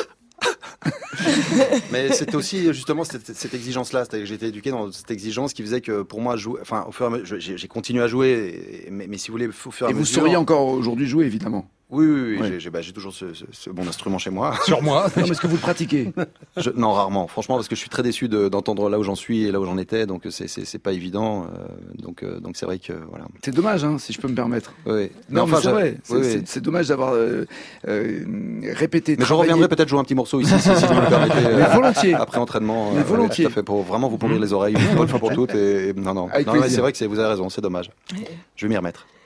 Mais c'était aussi justement cette, cette exigence-là, c'est-à-dire que j'ai été éduqué dans cette exigence qui faisait que pour moi, jouer, enfin, au fur et à mesure, j'ai, j'ai continué à jouer, mais, mais si vous voulez, au fur et à mesure. Et vous sauriez encore aujourd'hui jouer, évidemment. Oui, oui, oui. Ouais. J'ai, j'ai, bah, j'ai toujours ce, ce, ce bon instrument chez moi. Sur moi. Non, mais est-ce que vous le pratiquez? je, Non, rarement. Franchement, parce que je suis très déçu de, d'entendre là où j'en suis et là où j'en étais, donc c'est, c'est, c'est pas évident. Euh, donc, euh, donc c'est vrai que voilà. C'est dommage, hein, si je peux me permettre. Oui. Non, mais, enfin, mais c'est vrai. C'est, oui, c'est, oui. c'est dommage d'avoir euh, euh, répété. Mais j'en reviendrai peut-être jouer un petit morceau ici, si, si vous me permettez. Mais volontiers. Après entraînement. Mais volontiers. Euh, tout à fait, pour vraiment vous pourrir les oreilles une bonne fois pour toutes. Et non, non. non mais c'est vrai que c'est, vous avez raison, c'est dommage. Je vais m'y remettre.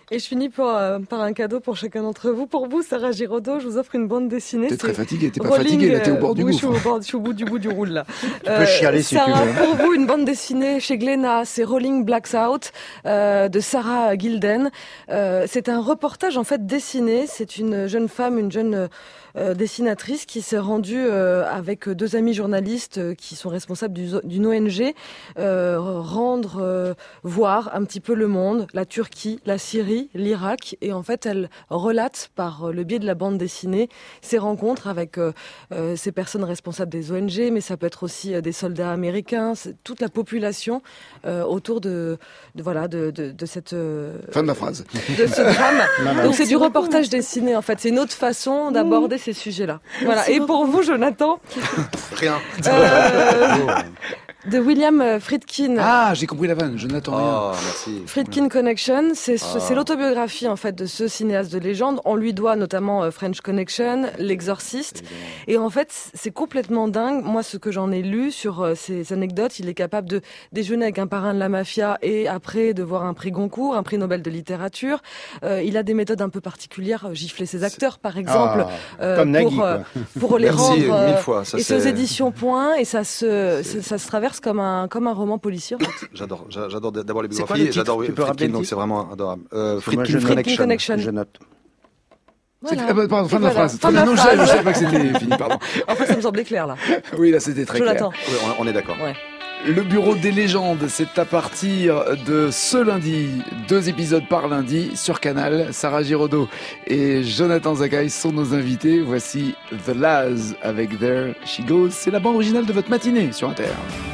Et je finis par, euh, par un cadeau pour chacun d'entre vous. Pour vous, Sarah Giraudot, je vous offre une bande dessinée. T'es très fatiguée, t'es pas Rolling, fatiguée, là, t'es au bord du oui, gouffre. Je suis au, bord, je suis au bout du bout du roule, là. Tu peux chialer si Sarah, tu veux. Pour vous, une bande dessinée chez Glénat, c'est Rolling Blacks Out, euh, de Sarah Gilden. Euh, c'est un reportage, en fait, dessiné. C'est une jeune femme, une jeune euh, dessinatrice qui s'est rendue euh, avec deux amis journalistes euh, qui sont responsables du, d'une O N G, euh, rendre, euh, voir un petit peu le monde, la Turquie, la Syrie, l'Irak. Et en fait, elle relate par le biais de la bande dessinée ces rencontres avec euh, euh, ces personnes responsables des O N G, mais ça peut être aussi euh, des soldats américains, c'est toute la population euh, autour de, de voilà de, de, de cette euh, fin de la phrase de ce drame. Donc c'est du reportage dessiné en fait, c'est une autre façon d'aborder mmh. ces sujets-là. Voilà. Merci Et beaucoup. Pour vous, Jonathan, rien. Euh, de William Friedkin. Ah, j'ai compris la vanne, je n'attends oh, rien. Merci. Friedkin Connection, c'est, oh. c'est l'autobiographie en fait de ce cinéaste de légende. On lui doit notamment euh, French Connection, L'Exorciste. Évidemment. Et en fait, c'est complètement dingue. Moi, ce que j'en ai lu sur euh, ces anecdotes, il est capable de déjeuner avec un parrain de la mafia et après de voir un prix Goncourt, un prix Nobel de littérature. Euh, il a des méthodes un peu particulières, gifler ses acteurs par exemple, ah, euh, comme Nagui, pour, euh, pour les Merci, rendre. Mille fois, ça et c'est aux c'est... éditions Point et ça se, ça, ça se traverse comme un comme un roman policier. En fait. J'adore, j'adore d'abord les c'est biographies et j'adore oui, Friedkin, donc c'est vraiment adorable. Euh, Friedkin Connection. Connection. Je note. Voilà. Ah bah, pardon, fin de la voilà. phrase. Fin de la non, phrase. je ne savais pas que c'était fini, pardon. En fait, ça me semblait clair là. Oui, là c'était très je clair. l'attends. Oui, on, on est d'accord. Ouais. Le bureau des légendes, c'est à partir de ce lundi, deux épisodes par lundi sur Canal. Sarah Giraudot et Jonathan Zakaï sont nos invités. Voici The Laz avec There She Goes. C'est la bande originale de votre matinée sur Inter.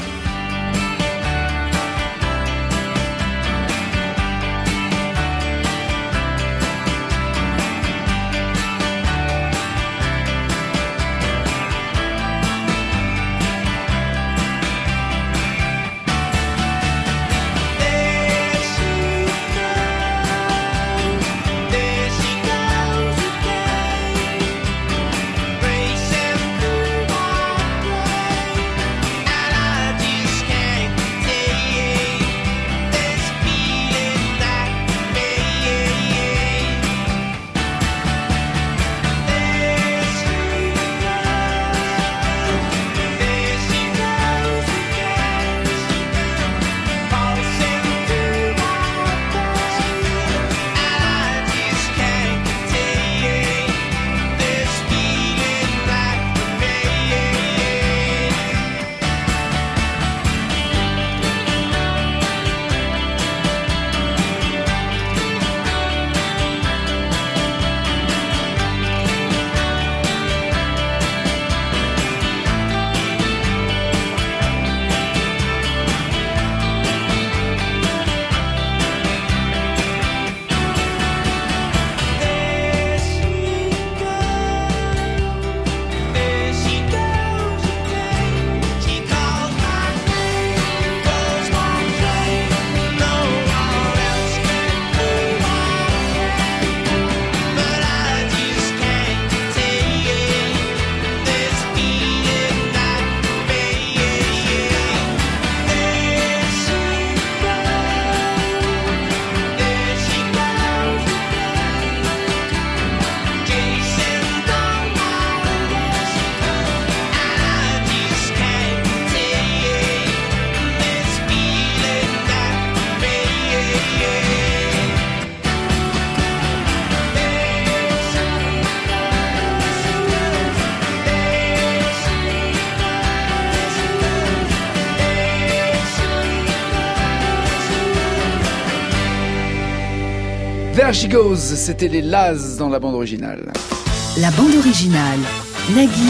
There She Goes, c'était les Laz dans la bande originale. La bande originale, Nagui,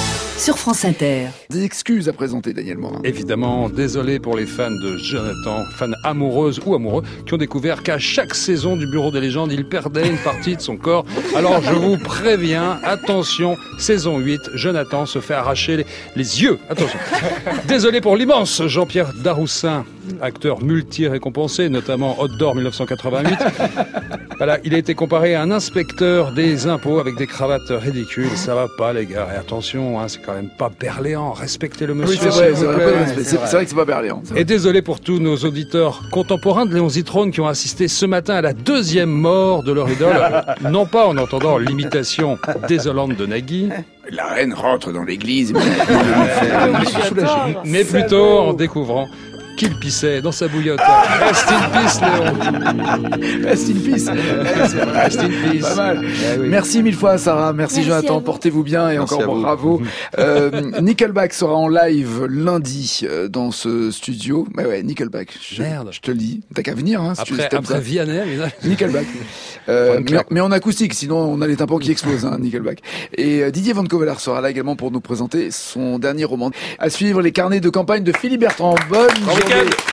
sur France Inter. Des excuses à présenter, Daniel Morin. Évidemment, désolé pour les fans de Jonathan, fans amoureuses ou amoureux, qui ont découvert qu'à chaque saison du Bureau des légendes, il perdait une partie de son corps. Alors je vous préviens, attention, saison huit, Jonathan se fait arracher les, les yeux. Attention. Désolé pour l'immense Jean-Pierre Daroussin, acteur multi-récompensé, notamment Hot d'Or dix-neuf cent quatre-vingt-huit. Voilà, il a été comparé à un inspecteur des impôts avec des cravates ridicules. Ça va pas, les gars. Et attention, hein, c'est quand même pas Berléand. Respectez le monsieur. Oui, c'est vrai, s'il c'est vous vrai, plaît. c'est, c'est, c'est vrai que c'est pas Berléand. Et désolé pour tous nos auditeurs contemporains de Léon Zitrone qui ont assisté ce matin à la deuxième mort de leur idole. Non pas en entendant l'imitation désolante de Nagui. La reine rentre dans l'église. Mais plutôt en découvrant qu'il pissait dans sa bouillotte. Rest in peace, Léon. Rest in peace. Rest in peace. Pas mal. Eh oui. Merci mille fois, Sarah. Merci, Merci Jonathan. Portez-vous bien et Merci encore à vous. bravo. euh, Nickelback sera en live lundi euh, dans ce studio. Mais ouais, Nickelback. Je, Merde. Je te le dis. T'as qu'à venir, hein. Si tu Après, t'aimes après ça. Vianney, mais... Nickelback. Euh, Prends une mais, claque. mais en acoustique, sinon on a les tympans qui explosent, hein, Nickelback. Et euh, Didier Van Covelard sera là également pour nous présenter son dernier roman. À suivre, les carnets de campagne de Philippe Bertrand. Bonne Bon journée. week-end.